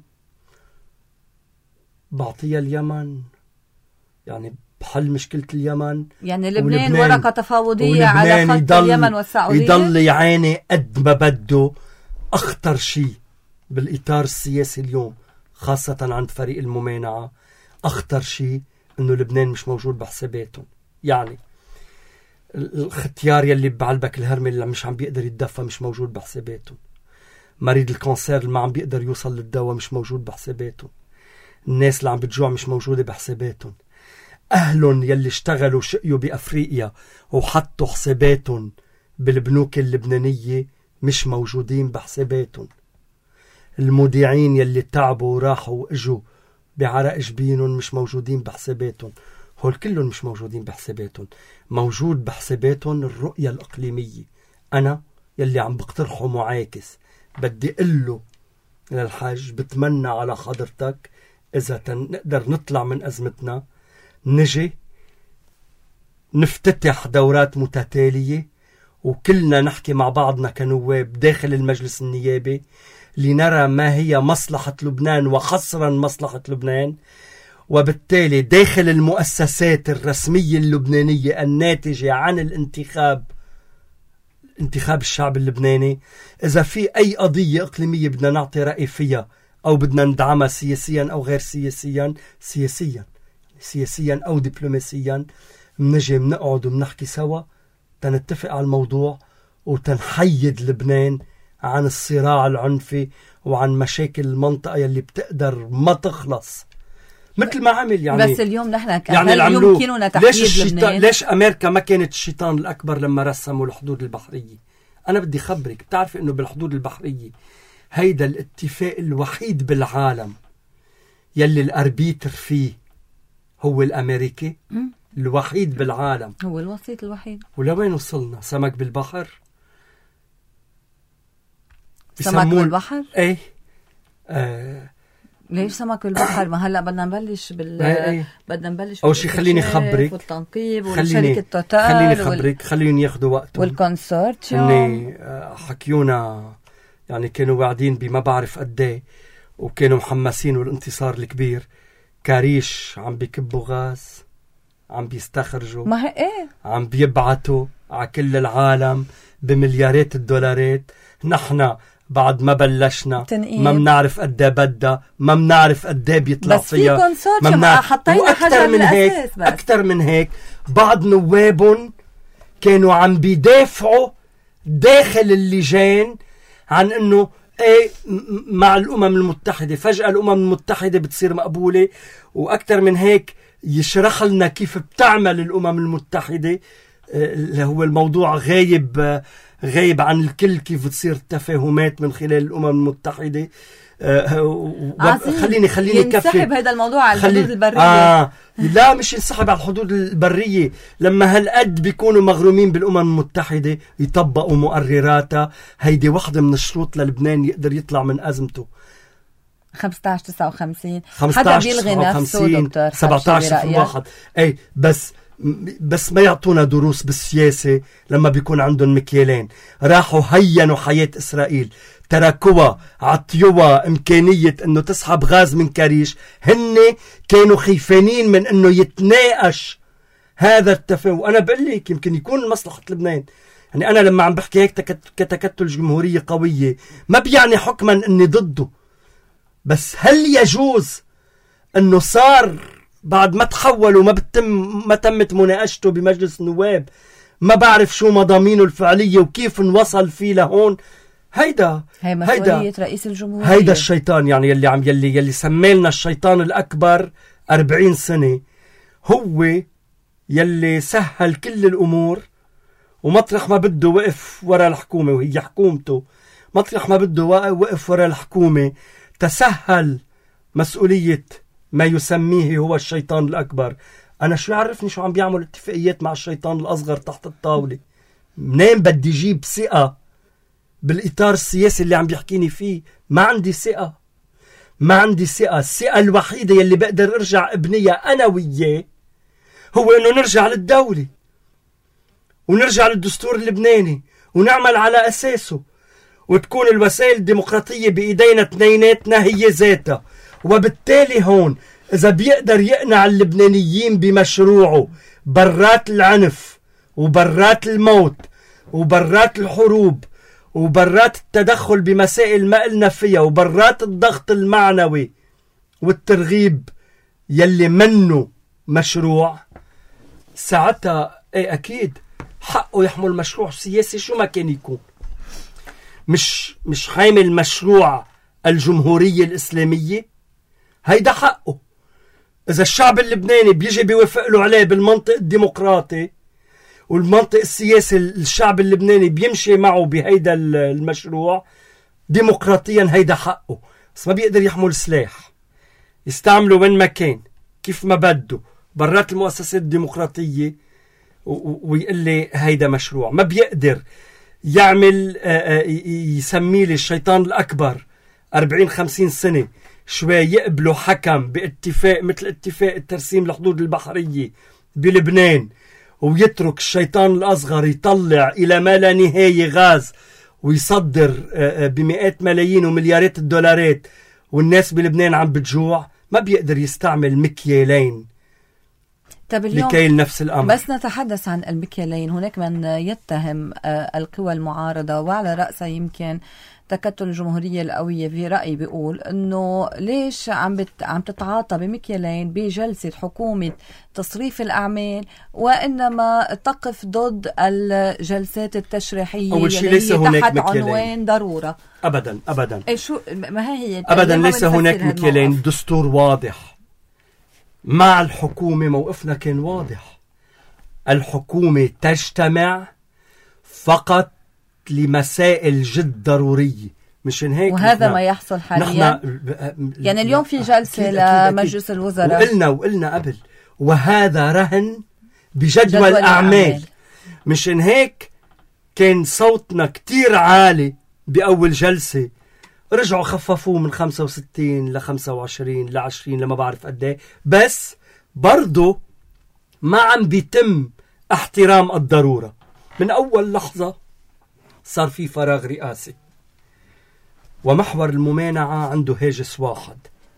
بعطيها اليمن، يعني بحل مشكلة اليمن. يعني لبنان ورقة تفاوضية على خط يضل اليمن والسعودية، يضل يعاني قد ما بده. أخطر شيء بالإطار السياسي اليوم خاصة عند فريق الممانعة، أخطر شيء إنه لبنان مش موجود بحساباتهم. يعني الختيار يلي بعلبك الهرمي اللي مش عم بيقدر يتدفى مش موجود بحساباتهم. مريض الكانسير اللي ما عم بيقدر يوصل للدواء مش موجود بحساباتهم. الناس اللي عم بتجوع مش موجودة بحساباتهم. أهلهم يلي اشتغلوا شقيوا بأفريقيا وحطوا حساباتهم بالبنوك اللبنانية مش موجودين بحساباتهم. المودعين يلي تعبوا وراحوا واجوا بعرق جبينهم مش موجودين بحساباتهم. هول كلهم مش موجودين بحساباتهم. موجود بحساباتهم الرؤية الإقليمية. أنا يلي عم بقترحه معاكس بدي قله للحج، بتمنى على حضرتك إذا نقدر نطلع من أزمتنا، نجي نفتتح دورات متتالية وكلنا نحكي مع بعضنا كنواب داخل المجلس النيابي لنرى ما هي مصلحة لبنان وحصرا مصلحة لبنان. وبالتالي داخل المؤسسات الرسمية اللبنانية الناتجة عن الانتخاب انتخاب الشعب اللبناني، إذا في أي قضية إقليمية بدنا نعطي رأي فيها أو بدنا ندعمها سياسيا أو غير سياسيا سياسيا سياسيا أو دبلوماسيا، منجي منقعد ومنحكي سوا تنتفق على الموضوع وتنحيد لبنان عن الصراع العنفي وعن مشاكل المنطقة يلي بتقدر ما تخلص مثل ما عمل. يعني بس اليوم نحن يعني يمكننا تحديد لبنان. ليش أمريكا ما كانت الشيطان الأكبر لما رسموا الحدود البحرية؟ أنا بدي خبرك، بتعرف إنه بالحدود البحرية هيدا الاتفاق الوحيد بالعالم يلي الأربيتر فيه هو الأمريكي. م? الوحيد بالعالم، هو الوسيط الوحيد. ولوين وصلنا؟ سمك بالبحر، سمك بالبحر. ايه آه. ليش سمك بالبحر؟ ما هلا بدنا نبلش بال ايه. بدنا نبلش اول شيء خليني خبرك والتنقيب وشركة توتال، خليني خبرك وال... خليهم ياخذوا وقتهم والكونسورتيوم. اني حكيونا يعني كانوا واعدين بما بعرف قد ايه وكانوا محمسين والانتصار الكبير. كاريش عم بيكبوا غاز، عم بيستخرجوا، ما هي ايه عم بيبعتوا على كل العالم بمليارات الدولارات. نحن بعد ما بلشنا تنقيب. ما بنعرف قد ايه بدها، ما بنعرف قد ايه بيطلع فيها، بس في كونسورتيوم حطينا حجر من هيك. اكثر من هيك بعض نوابهم كانوا عم بيدافعوا داخل اللجان عن انه ايه مع الامم المتحده. فجاه الامم المتحده بتصير مقبوله، واكثر من هيك يشرح لنا كيف بتعمل الامم المتحده اللي هو الموضوع غايب غايب عن الكل، كيف بتصير التفاهمات من خلال الأمم المتحدة. آه خليني خليني ينسحب هذا الموضوع على خلي... الحدود البرية. آه لا مش ينسحب على الحدود البرية، لما هالقد بيكونوا مغرومين بالأمم المتحدة يطبقوا مقرراتها. هيدي واحدة من الشروط للبنان يقدر يطلع من أزمته. خمسة عشر تسعة وخمسين خمسة عشر حدا بيلغي نفسه دكتور سبعة عشر في واحد. اي بس بس ما يعطونا دروس بالسياسة لما بيكون عندهم مكيالين. راحوا هينوا حياة إسرائيل، تركوها، عطيوها إمكانية أنه تسحب غاز من كريش. هن كانوا خيفانين من أنه يتناقش هذا التفاهم. وأنا بقول لك يمكن يكون مصلحة لبنان. يعني أنا لما عم بحكي هيك كتكتل جمهورية قوية ما بيعني حكما أني ضده، بس هل يجوز أنه صار بعد ما تحول وما بتم ما تمت مناقشته بمجلس النواب، ما بعرف شو مضامينه الفعلية وكيف انوصل فيه لهون. هيدا هي مسؤولية رئيس الجمهورية. هيدا الشيطان يعني يلي عم يلي يلي سميلنا الشيطان الأكبر أربعين سنة، هو يلي سهل كل الأمور. ومطرح ما بده وقف وراء الحكومة، وهي حكومته، مطرح ما بده وقف وراء الحكومة تسهل مسؤولية ما يسميه هو الشيطان الأكبر. أنا شو يعرفني شو عم بيعمل اتفاقيات مع الشيطان الأصغر تحت الطاولة؟ منين بدي جيب ثقة بالإطار السياسي اللي عم بيحكيني فيه؟ ما عندي ثقة، ما عندي ثقة. الثقة الوحيدة يلي بقدر أرجع ابنية أنا وياه هو إنه نرجع للدولة ونرجع للدستور اللبناني ونعمل على أساسه، وتكون الوسائل الديمقراطية بإيدينا اثنيناتنا هي ذاتها. وبالتالي هون إذا بيقدر يقنع اللبنانيين بمشروعه برات العنف وبرات الموت وبرات الحروب وبرات التدخل بمسائل ما قلنا فيها وبرات الضغط المعنوي والترغيب يلي منه مشروع، ساعتها ايه أكيد حقه يحمل مشروع سياسي شو ما كان يكون. مش مش حامل مشروع الجمهورية الإسلامية، هيدا حقه. إذا الشعب اللبناني بيجي بيوافق له عليه بالمنطق الديمقراطي والمنطق السياسي، الشعب اللبناني بيمشي معه بهيدا المشروع ديمقراطيا، هيدا حقه. بس ما بيقدر يحمل سلاح يستعمله وين ما كان كيف ما بده برات المؤسسات الديمقراطية ويقول لي هيدا مشروع. ما بيقدر يعمل يسميه لي الشيطان الأكبر أربعين خمسين سنة شوي يقبلوا حكم باتفاق مثل اتفاق الترسيم الحدود البحرية بلبنان، ويترك الشيطان الأصغر يطلع إلى ما لا نهاية غاز ويصدر بمئات ملايين ومليارات الدولارات والناس بلبنان عم بتجوع. ما بيقدر يستعمل مكيالين لكيل نفس الأمر. بس نتحدث عن المكيالين، هناك من يتهم القوى المعارضة وعلى رأسها يمكن تكتل الجمهورية القوية في رأيي بيقول إنه ليش عم بت عم تتعاطى بمكيالين بجلسة حكومة تصريف الأعمال وإنما تقف ضد الجلسات التشريحية اللي هي تحت عنوان ضرورة. أبدا أبدا إيه شو ما هي أبدا ليس هناك مكيالين. دستور واضح مع الحكومة، موقفنا كان واضح. الحكومة تجتمع فقط لمسائل جد ضرورية، مشان هيك وهذا ما يحصل حاليا. يعني اليوم في جلسة أكيد لمجلس أكيد. الوزراء وقلنا وقلنا قبل، وهذا رهن بجدول الأعمال. مشان هيك كان صوتنا كتير عالي بأول جلسة، رجعوا خففوه من خمسة وستين ل خمسة وعشرين ل عشرين لما بعرف قديه، بس برضو ما عم بيتم احترام الضرورة. من أول لحظة صار في فراغ رئاسي، ومحور الممانعة عنده هاجس واحد،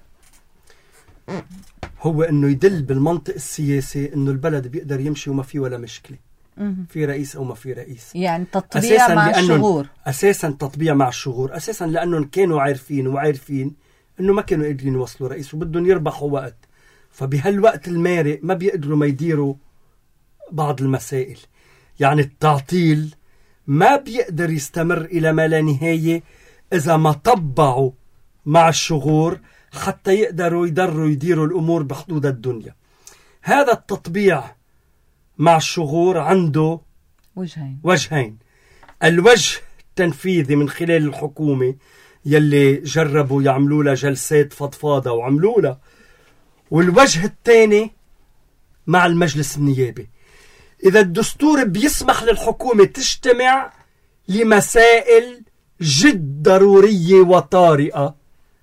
هو انه يدل بالمنطق السياسي انه البلد بيقدر يمشي وما في ولا مشكلة، في رئيس او ما في رئيس. يعني تطبيع مع الشغور، اساسا تطبيع مع الشغور، اساسا لانهم كانوا عارفين وعارفين انه ما كانوا قادرين يوصلوا رئيس وبدهم يربحوا وقت، فبهالوقت المارق ما بيقدروا ما يديروا بعض المسائل. يعني التعطيل ما بيقدر يستمر إلى ما لا نهاية إذا ما طبعوا مع الشغور حتى يقدروا يدروا يديروا الأمور بحدود الدنيا. هذا التطبيع مع الشغور عنده وجهين وجهين. الوجه التنفيذي من خلال الحكومة يلي جربوا يعملوا لها جلسات فضفاضة وعملوا لها، والوجه الثاني مع المجلس النيابي. إذا الدستور بيسمح للحكومة تجتمع لمسائل جد ضرورية وطارئة،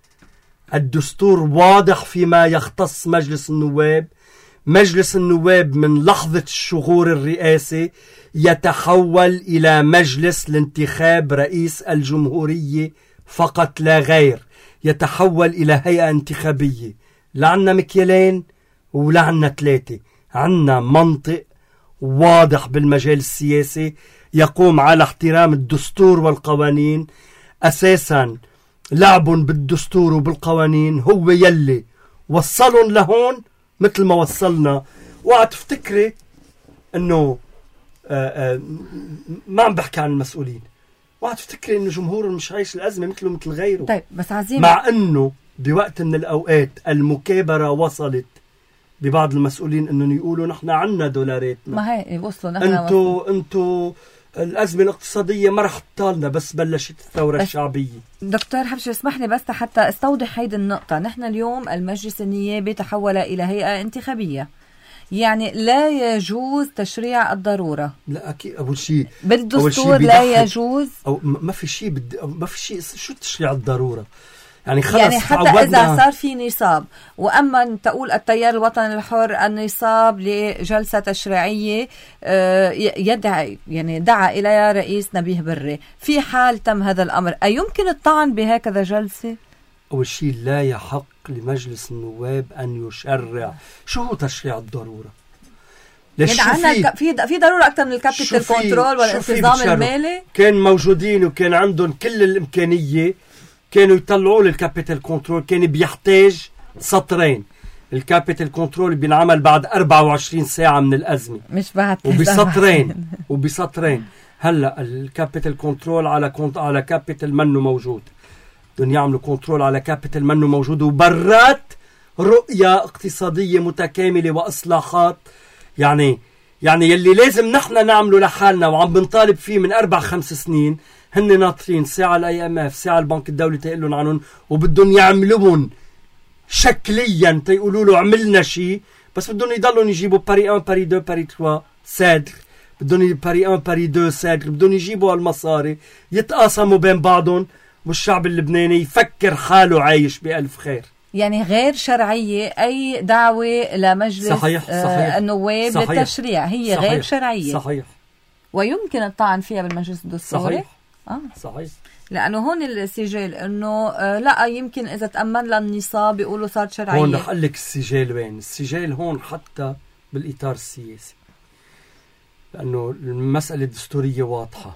الدستور واضح فيما يختص مجلس النواب. مجلس النواب من لحظة الشغور الرئاسي يتحول إلى مجلس لانتخاب رئيس الجمهورية فقط لا غير، يتحول إلى هيئة انتخابية. لعنا مكيالين ولعنا ثلاثة. عنا منطق واضح بالمجال السياسي يقوم على احترام الدستور والقوانين. أساسا لعب بالدستور وبالقوانين هو يلي وصلهم لهون مثل ما وصلنا. وعتفتكري انه آآ آآ ما عم بحكي عن المسؤولين، وعتفتكري انه جمهور مش عايش الازمه مثله مثل غيره. طيب بس عزيمة، مع انه بوقت من الاوقات المكابره وصلت ببعض المسؤولين انهم يقولوا نحن عنا دولاراتنا، ما هي وصلوا نحن انتو انتو الازمه الاقتصاديه ما رح تطالنا بس بلشت الثوره الشعبيه. دكتور حبشي اسمح لي بس حتى استوضح هيدي النقطه. نحن اليوم المجلس النيابي تحول الى هيئه انتخابيه، يعني لا يجوز تشريع الضروره. لا اكيد اول شيء بالدستور لا يجوز، او ما في شيء بد... ما في شيء شو تشريع الضروره يعني. خلص يعني حتى إذا صار في نصاب، وأما تقول التيار الوطني الحر النصاب لجلسة تشريعية يدعي يعني دعا إليها رئيس نبيه بري، في حال تم هذا الأمر أيمكن الطعن بهكذا جلسة؟ أول شيء لا يحق لمجلس النواب أن يشرع. شو هو تشريع الضرورة؟ يعني عنا في في ضرورة أكثر من الكابيتال كنترول والانتظام المالي. كان موجودين وكان عندهم كل الإمكانية، كانوا يطلعوا للكابيتال كنترول. كان بيحتاج سطرين. الكابيتال كنترول بينعمل بعد أربعة وعشرين ساعة من الأزمة، مش بعد وبسطرين وبسطرين. هلا الكابيتال كنترول على كونت على كابيتال منه موجود، بدهم يعملوا كنترول على كابيتال منه موجود، وبرات رؤية اقتصادية متكاملة وإصلاحات. يعني يعني يلي لازم نحن نعمله لحالنا وعم بنطالب فيه من أربع خمس سنين، هن ناطرين ساعة الاي ام اف ساعة البنك الدولي تقلن عنهم، وبدهم يعملوهم شكليا تيقولوا له عملنا شيء، بس بدهم يضلون يجيبوا باري واحد باري اثنين باري ثلاثة سادر، بدهم باري واحد باري اثنين سادر، بدهم يجيبوا المصاري يتقاسموا بين بعضهم، والشعب اللبناني يفكر حاله عايش بألف خير. يعني غير شرعية أي دعوة لمجلس صحيح صحيح النواب صحيح للتشريع، هي صحيح غير شرعية صحيح، ويمكن الطعن فيها بالمجلس الدستوري. صحيح آه. صحيح، لأنه هون السجال إنه آه لا يمكن إذا تأمن للنصاب بيقولوا صارت شرعية. هون رح لك السجال وين؟ السجال هون حتى بالإطار السياسي، لأنه المسألة الدستورية واضحة.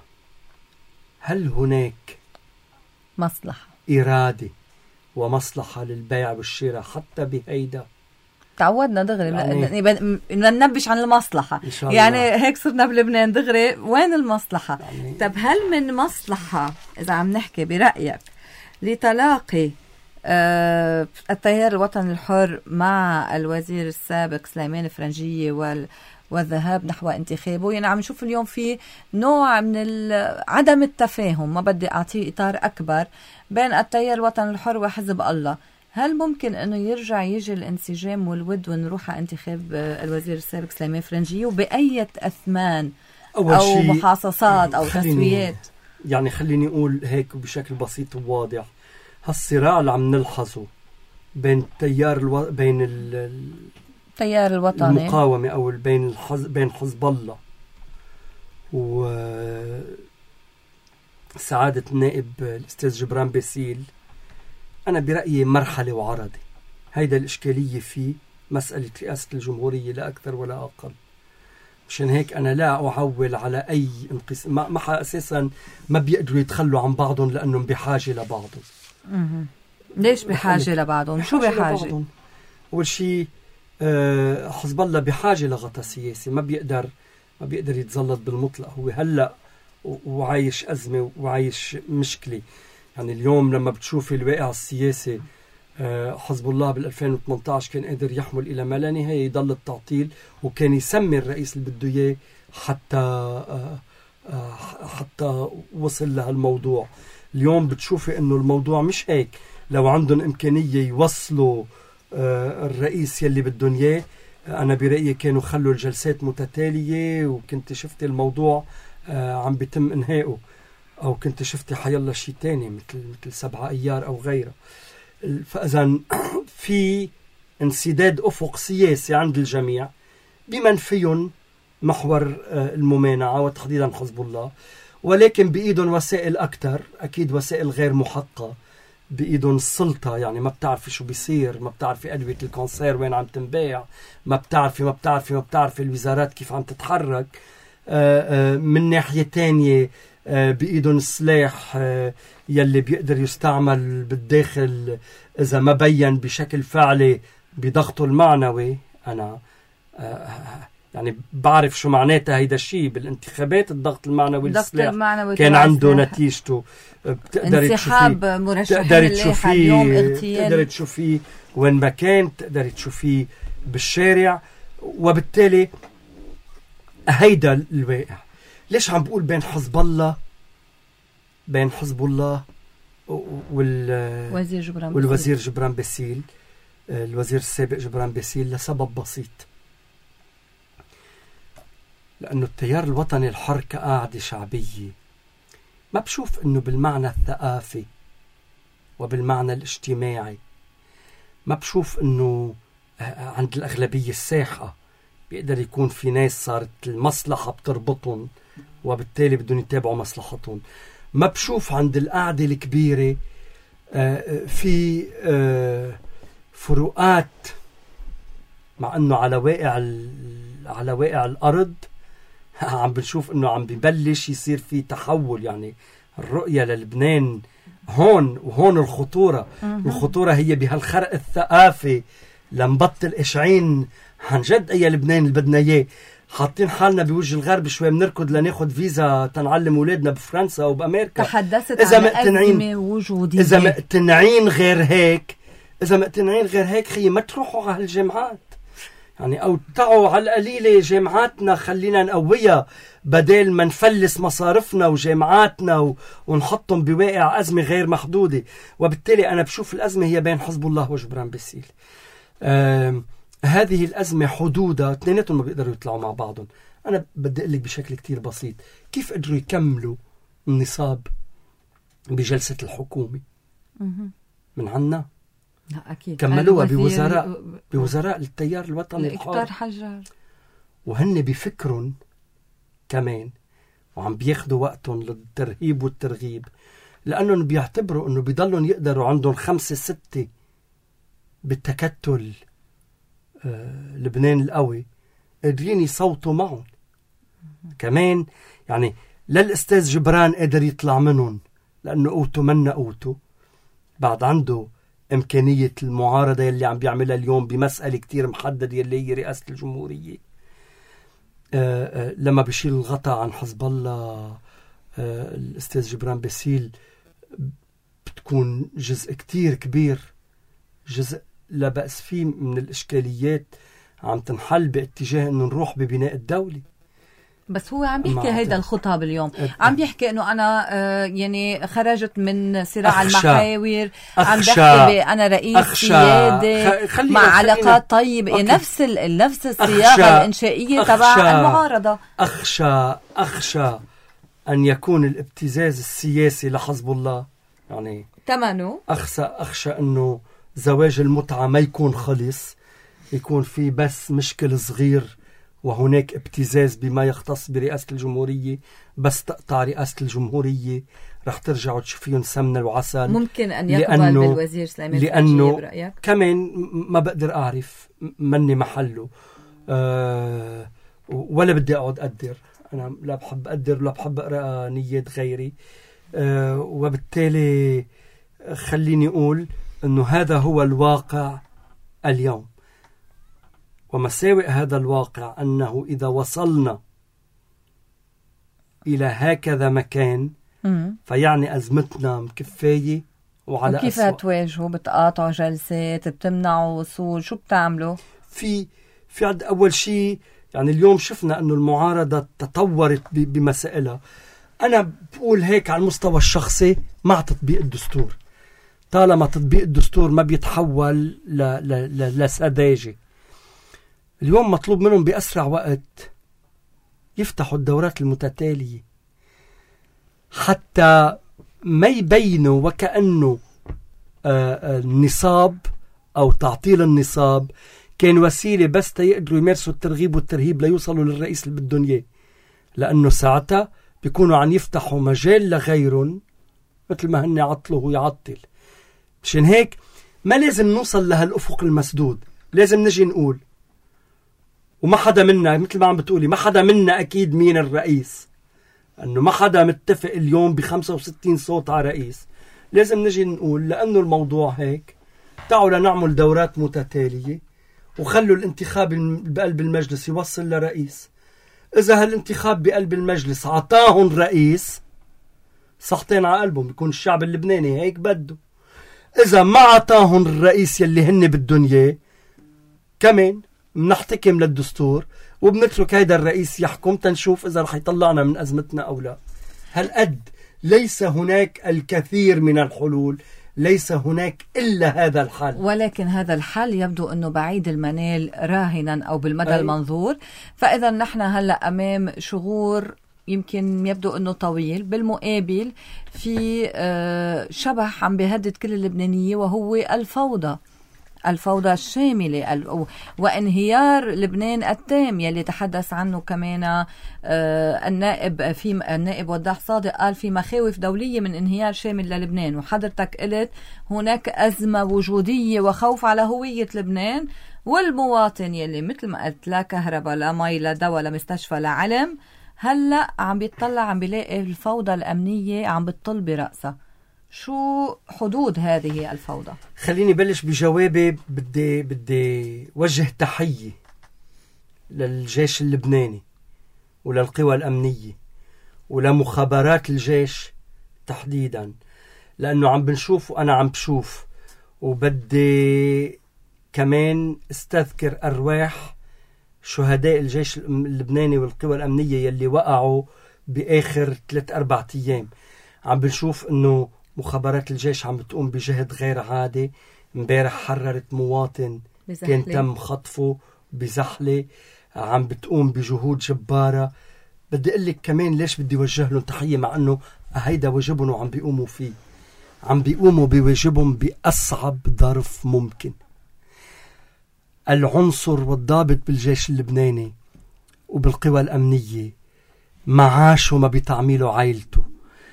هل هناك مصلحة إرادة ومصلحة للبيع والشراء حتى بهيدا؟ تعودنا دغري يعني بدنا ننبش عن المصلحة، يعني هيك صرنا بلبنان دغري وين المصلحة؟ يعني طب هل من مصلحة إذا عم نحكي برأيك لتلاقي آه التيار الوطني الحر مع الوزير السابق سليمان فرنجية وال والذهاب نحو انتخابه؟ يعني عم نشوف اليوم في نوع من عدم التفاهم، ما بدي أعطيه إطار أكبر، بين التيار الوطني الحر وحزب الله. هل ممكن أنه يرجع يجي الانسجام والود ونروح على انتخاب الوزير السابق سليمان فرنجية وبأية أثمان أو محاصصات أو تسويات؟ يعني خليني أقول هيك بشكل بسيط وواضح، هالصراع اللي عم نلحظه بين التيار الو... بين ال... التيار الوطني المقاومة أو بين الحز... بين حزب الله و سعادة النائب الأستاذ جبران باسيل، أنا برأيي مرحلة وعرضة. هيدا الإشكالية في مسألة رئاسة الجمهورية لا أكثر ولا أقل. مشان هيك أنا لا أعول على أي انقسام، ما, ما أساسا ما بيقدروا يتخلوا عن بعضهم لأنهم بحاجة لبعضهم. م- ليش بحاجة لبعضهم؟ شو بحاجة؟ أول شيء أه حزب الله بحاجة لغطاء سياسي، ما بيقدر ما بيقدر يتزلط بالمطلق. هو هلأ وعايش أزمة وعايش مشكلة. يعني اليوم لما بتشوفي الواقع السياسي حزب الله بال2018 كان قادر يحمل إلى ما لا نهاية يضل التعطيل، وكان يسمي الرئيس اللي بده إياه حتى حتى وصل لهالموضوع. اليوم بتشوفي إنه الموضوع مش هيك. لو عندهم إمكانية يوصلوا الرئيس يلي بدهم إياه، أنا برأيي كانوا خلوا الجلسات متتالية، وكنت شفت الموضوع عم بيتم إنهائه، أو كنت شفت حيالله شيء تاني مثل مثل سبعة أيار أو غيره. فإذا في انسداد أفق سياسي عند الجميع بمن فيهم محور الممانعة وتحديدا حزب الله، ولكن بإيدهم وسائل أكتر، أكيد وسائل غير محقة، بإيدهم السلطة. يعني ما بتعرفي شو بيصير، ما بتعرفي أدوية الكانسير وين عم تنباع، ما بتعرفي ما بتعرفي ما بتعرفي الوزارات كيف عم تتحرك. من ناحية تانية بإيدهم السلاح يلي بيقدر يستعمل بالداخل إذا ما بين بشكل فعلي بضغطه المعنوي. أنا يعني بعرف شو معناتها هيدا الشيء بالانتخابات، الضغط المعنوي للسلاح كان عنده نتيجته. بتقدر تشوفيه تقدر تشوفيه وين ما كان، تقدر تشوفيه بالشارع، وبالتالي هيدا الواقع. ليش عم بقول بين حزب الله بين حزب الله وال جبران والوزير جبران باسيل، الوزير السابق جبران باسيل؟ لسبب بسيط، لأنه التيار الوطني الحر كقاعدة شعبية ما بشوف أنه بالمعنى الثقافي وبالمعنى الاجتماعي، ما بشوف أنه عند الأغلبية الساحة بيقدر يكون في ناس صارت المصلحة بتربطهم وبالتالي بدهم يتابعوا مصلحتهم. ما بشوف عند القاعدة الكبيرة في فروقات، مع أنه على واقع على واقع الأرض عم بنشوف أنه عم ببلش يصير في تحول. يعني الرؤية للبنان هون، وهون الخطورة. الخطورة هي بهالخرق الثقافي لنبطل إشعين عن جد أي لبنان اللي بدنا إياه. حاطين حالنا بوجه الغرب شوي، بنركض لناخد فيزا تنعلم أولادنا بفرنسا وبأمريكا. تحدثت عن أزمة وجودية. إذا مقتنعين غير هيك إذا مقتنعين غير هيك خيي ما تروحوا على الجامعات، يعني أو تعوا على القليلة جامعاتنا خلينا نقويها بدل ما نفلس مصارفنا وجامعاتنا و... ونحطهم بواقع أزمة غير محدودة. وبالتالي أنا بشوف الأزمة هي بين حزب الله وجبران باسيل. آم... هذه الأزمة حدودها اثنيناتهم ما بيقدروا يطلعوا مع بعضهم. أنا بدي أقول لك بشكل كتير بسيط كيف قدروا يكملوا النصاب بجلسة الحكومة من عنا. لا أكيد كملوها بوزراء بوزراء التيار الوطني الحر حجر، وهن بفكرهم كمان وعم بياخدوا وقتهم للترهيب والترغيب، لأنهم بيعتبروا أنه بيضلون يقدروا عندهم خمسة ستة بالتكتل آه لبنان القوي قادرين يصوتوا معهم كمان. يعني للأستاذ جبران قادر يطلع منهم لأنه قوته منا قوته، بعد عنده إمكانية المعارضة اللي عم بيعملها اليوم بمسألة كتير محددة اللي هي رئاسة الجمهورية. آآ آآ لما بيشيل الغطاء عن حزب الله الأستاذ جبران باسيل بتكون جزء كتير كبير، جزء لا بأس فيه من الإشكاليات عم تنحل باتجاه أنه نروح ببناء الدولة. بس هو عم بيحكي هيدا الخطاب اليوم، عم بيحكي انه انا آه يعني خرجت من صراع المحاور، عم بحكي انا رئيس سيادة مع علاقات طيبة، نفس نفس الصياغة الإنشائية تبع المعارضة. أخشى أخشى أن يكون الابتزاز السياسي لحزب الله يعني تمنه. أخشى أخشى أنه زواج المتعة ما يكون خلص، يكون في بس مشكل صغير وهناك ابتزاز بما يختص برئاسة الجمهورية، بس تقطع رئاسة الجمهورية رح ترجعوا تشوفيهم سمنة وعسل. ممكن أن يقبل بالوزير سليمان لأنه برأيك؟ كمان ما بقدر أعرف، مني محله أه ولا بدي أقعد أقدر. أنا لا بحب أقدر ولا بحب أقرأ نيات غيري. أه وبالتالي خليني أقول أنه هذا هو الواقع اليوم، ومساوئ هذا الواقع أنه إذا وصلنا إلى هكذا مكان فيعني أزمتنا مكفاية وعلى وكيف تواجهوا؟ بتقاطعوا جلسات، بتمنعوا وصول، شو بتعملوا؟ في في عد أول شيء يعني اليوم شفنا أنه المعارضة تطورت بمسائلها. أنا بقول هيك على المستوى الشخصي مع تطبيق الدستور، طالما تطبيق الدستور ما بيتحول لسذاجة. اليوم مطلوب منهم بأسرع وقت يفتحوا الدورات المتتالية حتى ما يبينوا وكأنه النصاب أو تعطيل النصاب كان وسيلة بس تيقدروا يمارسوا الترغيب والترهيب ليوصلوا للرئيس اللي بدهم اياه، لأنه ساعتها بيكونوا عم يفتحوا مجال لغيرهم مثل ما هن عطلوا ويعطل. مشان هيك ما لازم نوصل لهالأفق المسدود، لازم نجي نقول وما حدا منا مثل ما عم بتقولي ما حدا منا أكيد مين الرئيس، أنه ما حدا متفق اليوم بخمسة وستين صوت على رئيس. لازم نجي نقول لأنه الموضوع هيك تعالوا لنعمل دورات متتالية وخلوا الانتخاب بقلب المجلس يوصل لرئيس. إذا هالانتخاب بقلب المجلس عطاهم رئيس صحتين على قلبهم، بيكون الشعب اللبناني هيك بده. إذا ما عطاهم الرئيس يلي هن بدهم اياه كمان بنحتكم للدستور وبنترك هيدا الرئيس يحكم تنشوف إذا رح يطلعنا من أزمتنا أو لا. هالقد ليس هناك الكثير من الحلول، ليس هناك إلا هذا الحل، ولكن هذا الحل يبدو أنه بعيد المنال راهنا أو بالمدى أي. المنظور. فإذا نحن هلأ أمام شغور يمكن يبدو أنه طويل. بالمقابل في شبح عم بيهدد كل اللبنانية وهو الفوضى، الفوضى الشاملة وانهيار لبنان التام يلي تحدث عنه كمان النائب في النائب وضاح صادق، قال في مخاوف دولية من انهيار شامل للبنان. وحضرتك قلت هناك أزمة وجودية وخوف على هوية لبنان، والمواطن يلي مثل ما قلت لا كهرباء لا مي لا دواء لا مستشفى لا علم هلأ عم بيطلع عم بيلاقي الفوضى الأمنية عم بتطل برأسها. شو حدود هذه الفوضى؟ خليني بلش بجوابي. بدي بدي وجه تحية للجيش اللبناني وللقوى الأمنية ولمخابرات الجيش تحديدا، لأنه عم بنشوف وأنا عم بشوف. وبدي كمان استذكر أرواح شهداء الجيش اللبناني والقوى الأمنية يلي وقعوا بآخر ثلاث أربع أيام. عم بنشوف أنه مخابرات الجيش عم بتقوم بجهد غير عادي. امبارح حررت مواطن بزحلة. كان تم خطفه بزحلة، عم بتقوم بجهود جبارة. بدي أقول لك كمان ليش بدي وجه لهم تحية، مع أنه هيدا واجبهم وعم بيقوموا فيه، عم بيقوموا بواجبهم بأصعب ظرف ممكن. العنصر والضابط بالجيش اللبناني وبالقوى الأمنية معاشه ما بتعميله عائلته،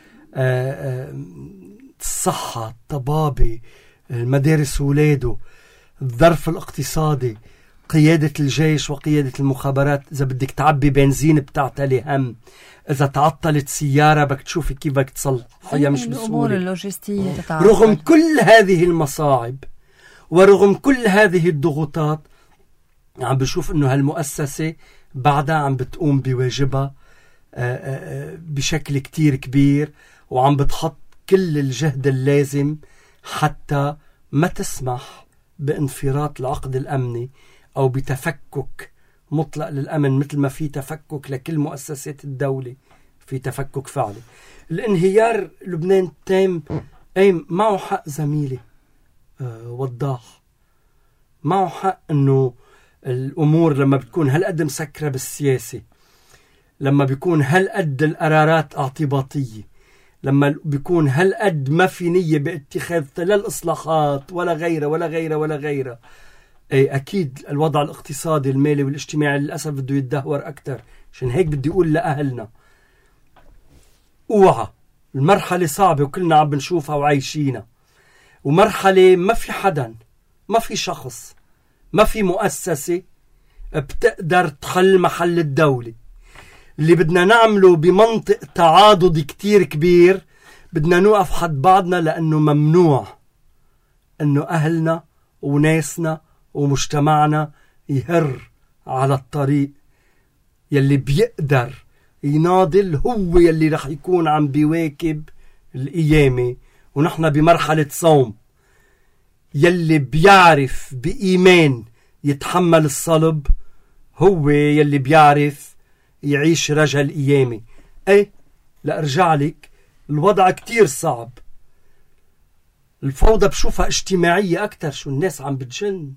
الصحة، الطبابة، المدارس ولاده، الظرف الاقتصادي، قيادة الجيش وقيادة المخابرات. إذا بدك تعبي بنزين بتعتلي هم، إذا تعطلت سيارة بدك تشوفي كيف بدك تصلحيها، مش بسهولة. رغم كل هذه المصاعب ورغم كل هذه الضغوطات عم بشوف إنه هالمؤسسة بعدها عم بتقوم بواجبها بشكل كتير كبير، وعم بتحط كل الجهد اللازم حتى ما تسمح بانفراط العقد الأمني أو بتفكك مطلق للأمن، مثل ما في تفكك لكل مؤسسات الدولة، في تفكك فعلي. الانهيار لبنان تام أي معه حق زميلي أه وضاح، معه حق أنه الأمور لما بتكون هالقد مسكرة بالسياسة، لما بيكون هالقد القرارات اعتباطية، لما بيكون هالقد ما في نية باتخاذ لا الإصلاحات ولا غيرها ولا غيرها ولا غيرها، أي أكيد الوضع الاقتصادي المالي والاجتماعي للأسف بده يتدهور أكتر. عشان هيك بدي أقول لأهلنا اوعى، المرحلة صعبة وكلنا عم بنشوفها وعايشينها، ومرحلة ما في حدا، ما في شخص، ما في مؤسسة بتقدر تحل محل الدولة. اللي بدنا نعمله بمنطق تعاضدي كتير كبير، بدنا نوقف حد بعضنا، لأنه ممنوع أنه أهلنا وناسنا ومجتمعنا يهر على الطريق. يلي بيقدر يناضل هو يلي رح يكون عم بيواكب القيامة ونحن بمرحلة صوم. يلي بيعرف بإيمان يتحمل الصلب هو يلي بيعرف يعيش رجا القيامة. ايه لأرجع لك، الوضع كتير صعب. الفوضى بشوفها اجتماعية أكتر، شو الناس عم بتجن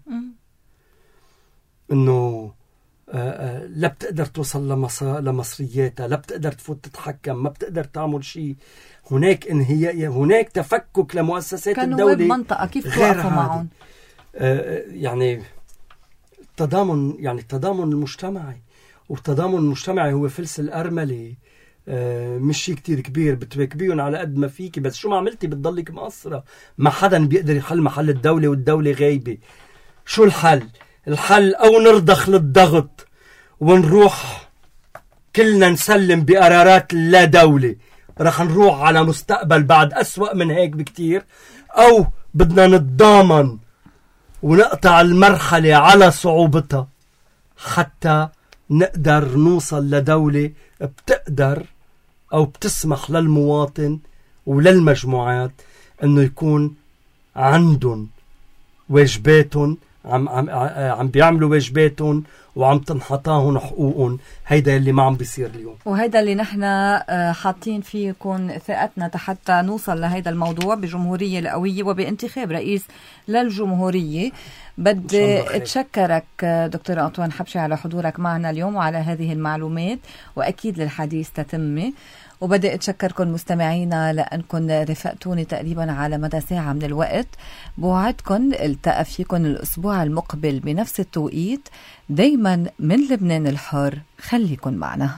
إنه آآ آآ لا بتقدر توصل لمص... لمصرياتها، لا بتقدر تفوت تتحكم، ما بتقدر تعمل شيء. هناك انهياء، هناك تفكك لمؤسسات الدولة. كانوا منطقة كيف توقفوا معهم؟ يعني التضامن، يعني التضامن المجتمعي، والتضامن المجتمعي هو فلس الأرملة. مش شيء كتير كبير، بتواكبيهم على قد ما فيكي، بس شو ما عملتي بتضلك مقصرة. ما حدا بيقدر يحل محل الدولة والدولة غايبة. شو الحل؟ الحل أو نرضخ للضغط ونروح كلنا نسلم بقرارات لا دولة، رح نروح على مستقبل بعد أسوأ من هيك بكتير، أو بدنا نتضامن ونقطع المرحلة على صعوبتها حتى نقدر نوصل لدولة بتقدر أو بتسمح للمواطن وللمجموعات أنه يكون عندهم واجباتهم، عم عم عم بيعملوا واجباتهم وعم تنحطاهم حقوقهم. هيدا اللي ما عم بيصير اليوم، وهيدا اللي نحن حاطين فيه يكون ثقتنا حتى نوصل لهيدا الموضوع بجمهورية القوية وبانتخاب رئيس للجمهورية. بدي اتشكرك دكتور أنطوان حبشي على حضورك معنا اليوم وعلى هذه المعلومات، وأكيد للحديث تتمه. وبدي اتشكركم مستمعينا لأنكم رفقتوني تقريبا على مدى ساعة من الوقت. بوعدكم التقى فيكم الأسبوع المقبل بنفس التوقيت. دايما من لبنان الحر، خليكن معنا.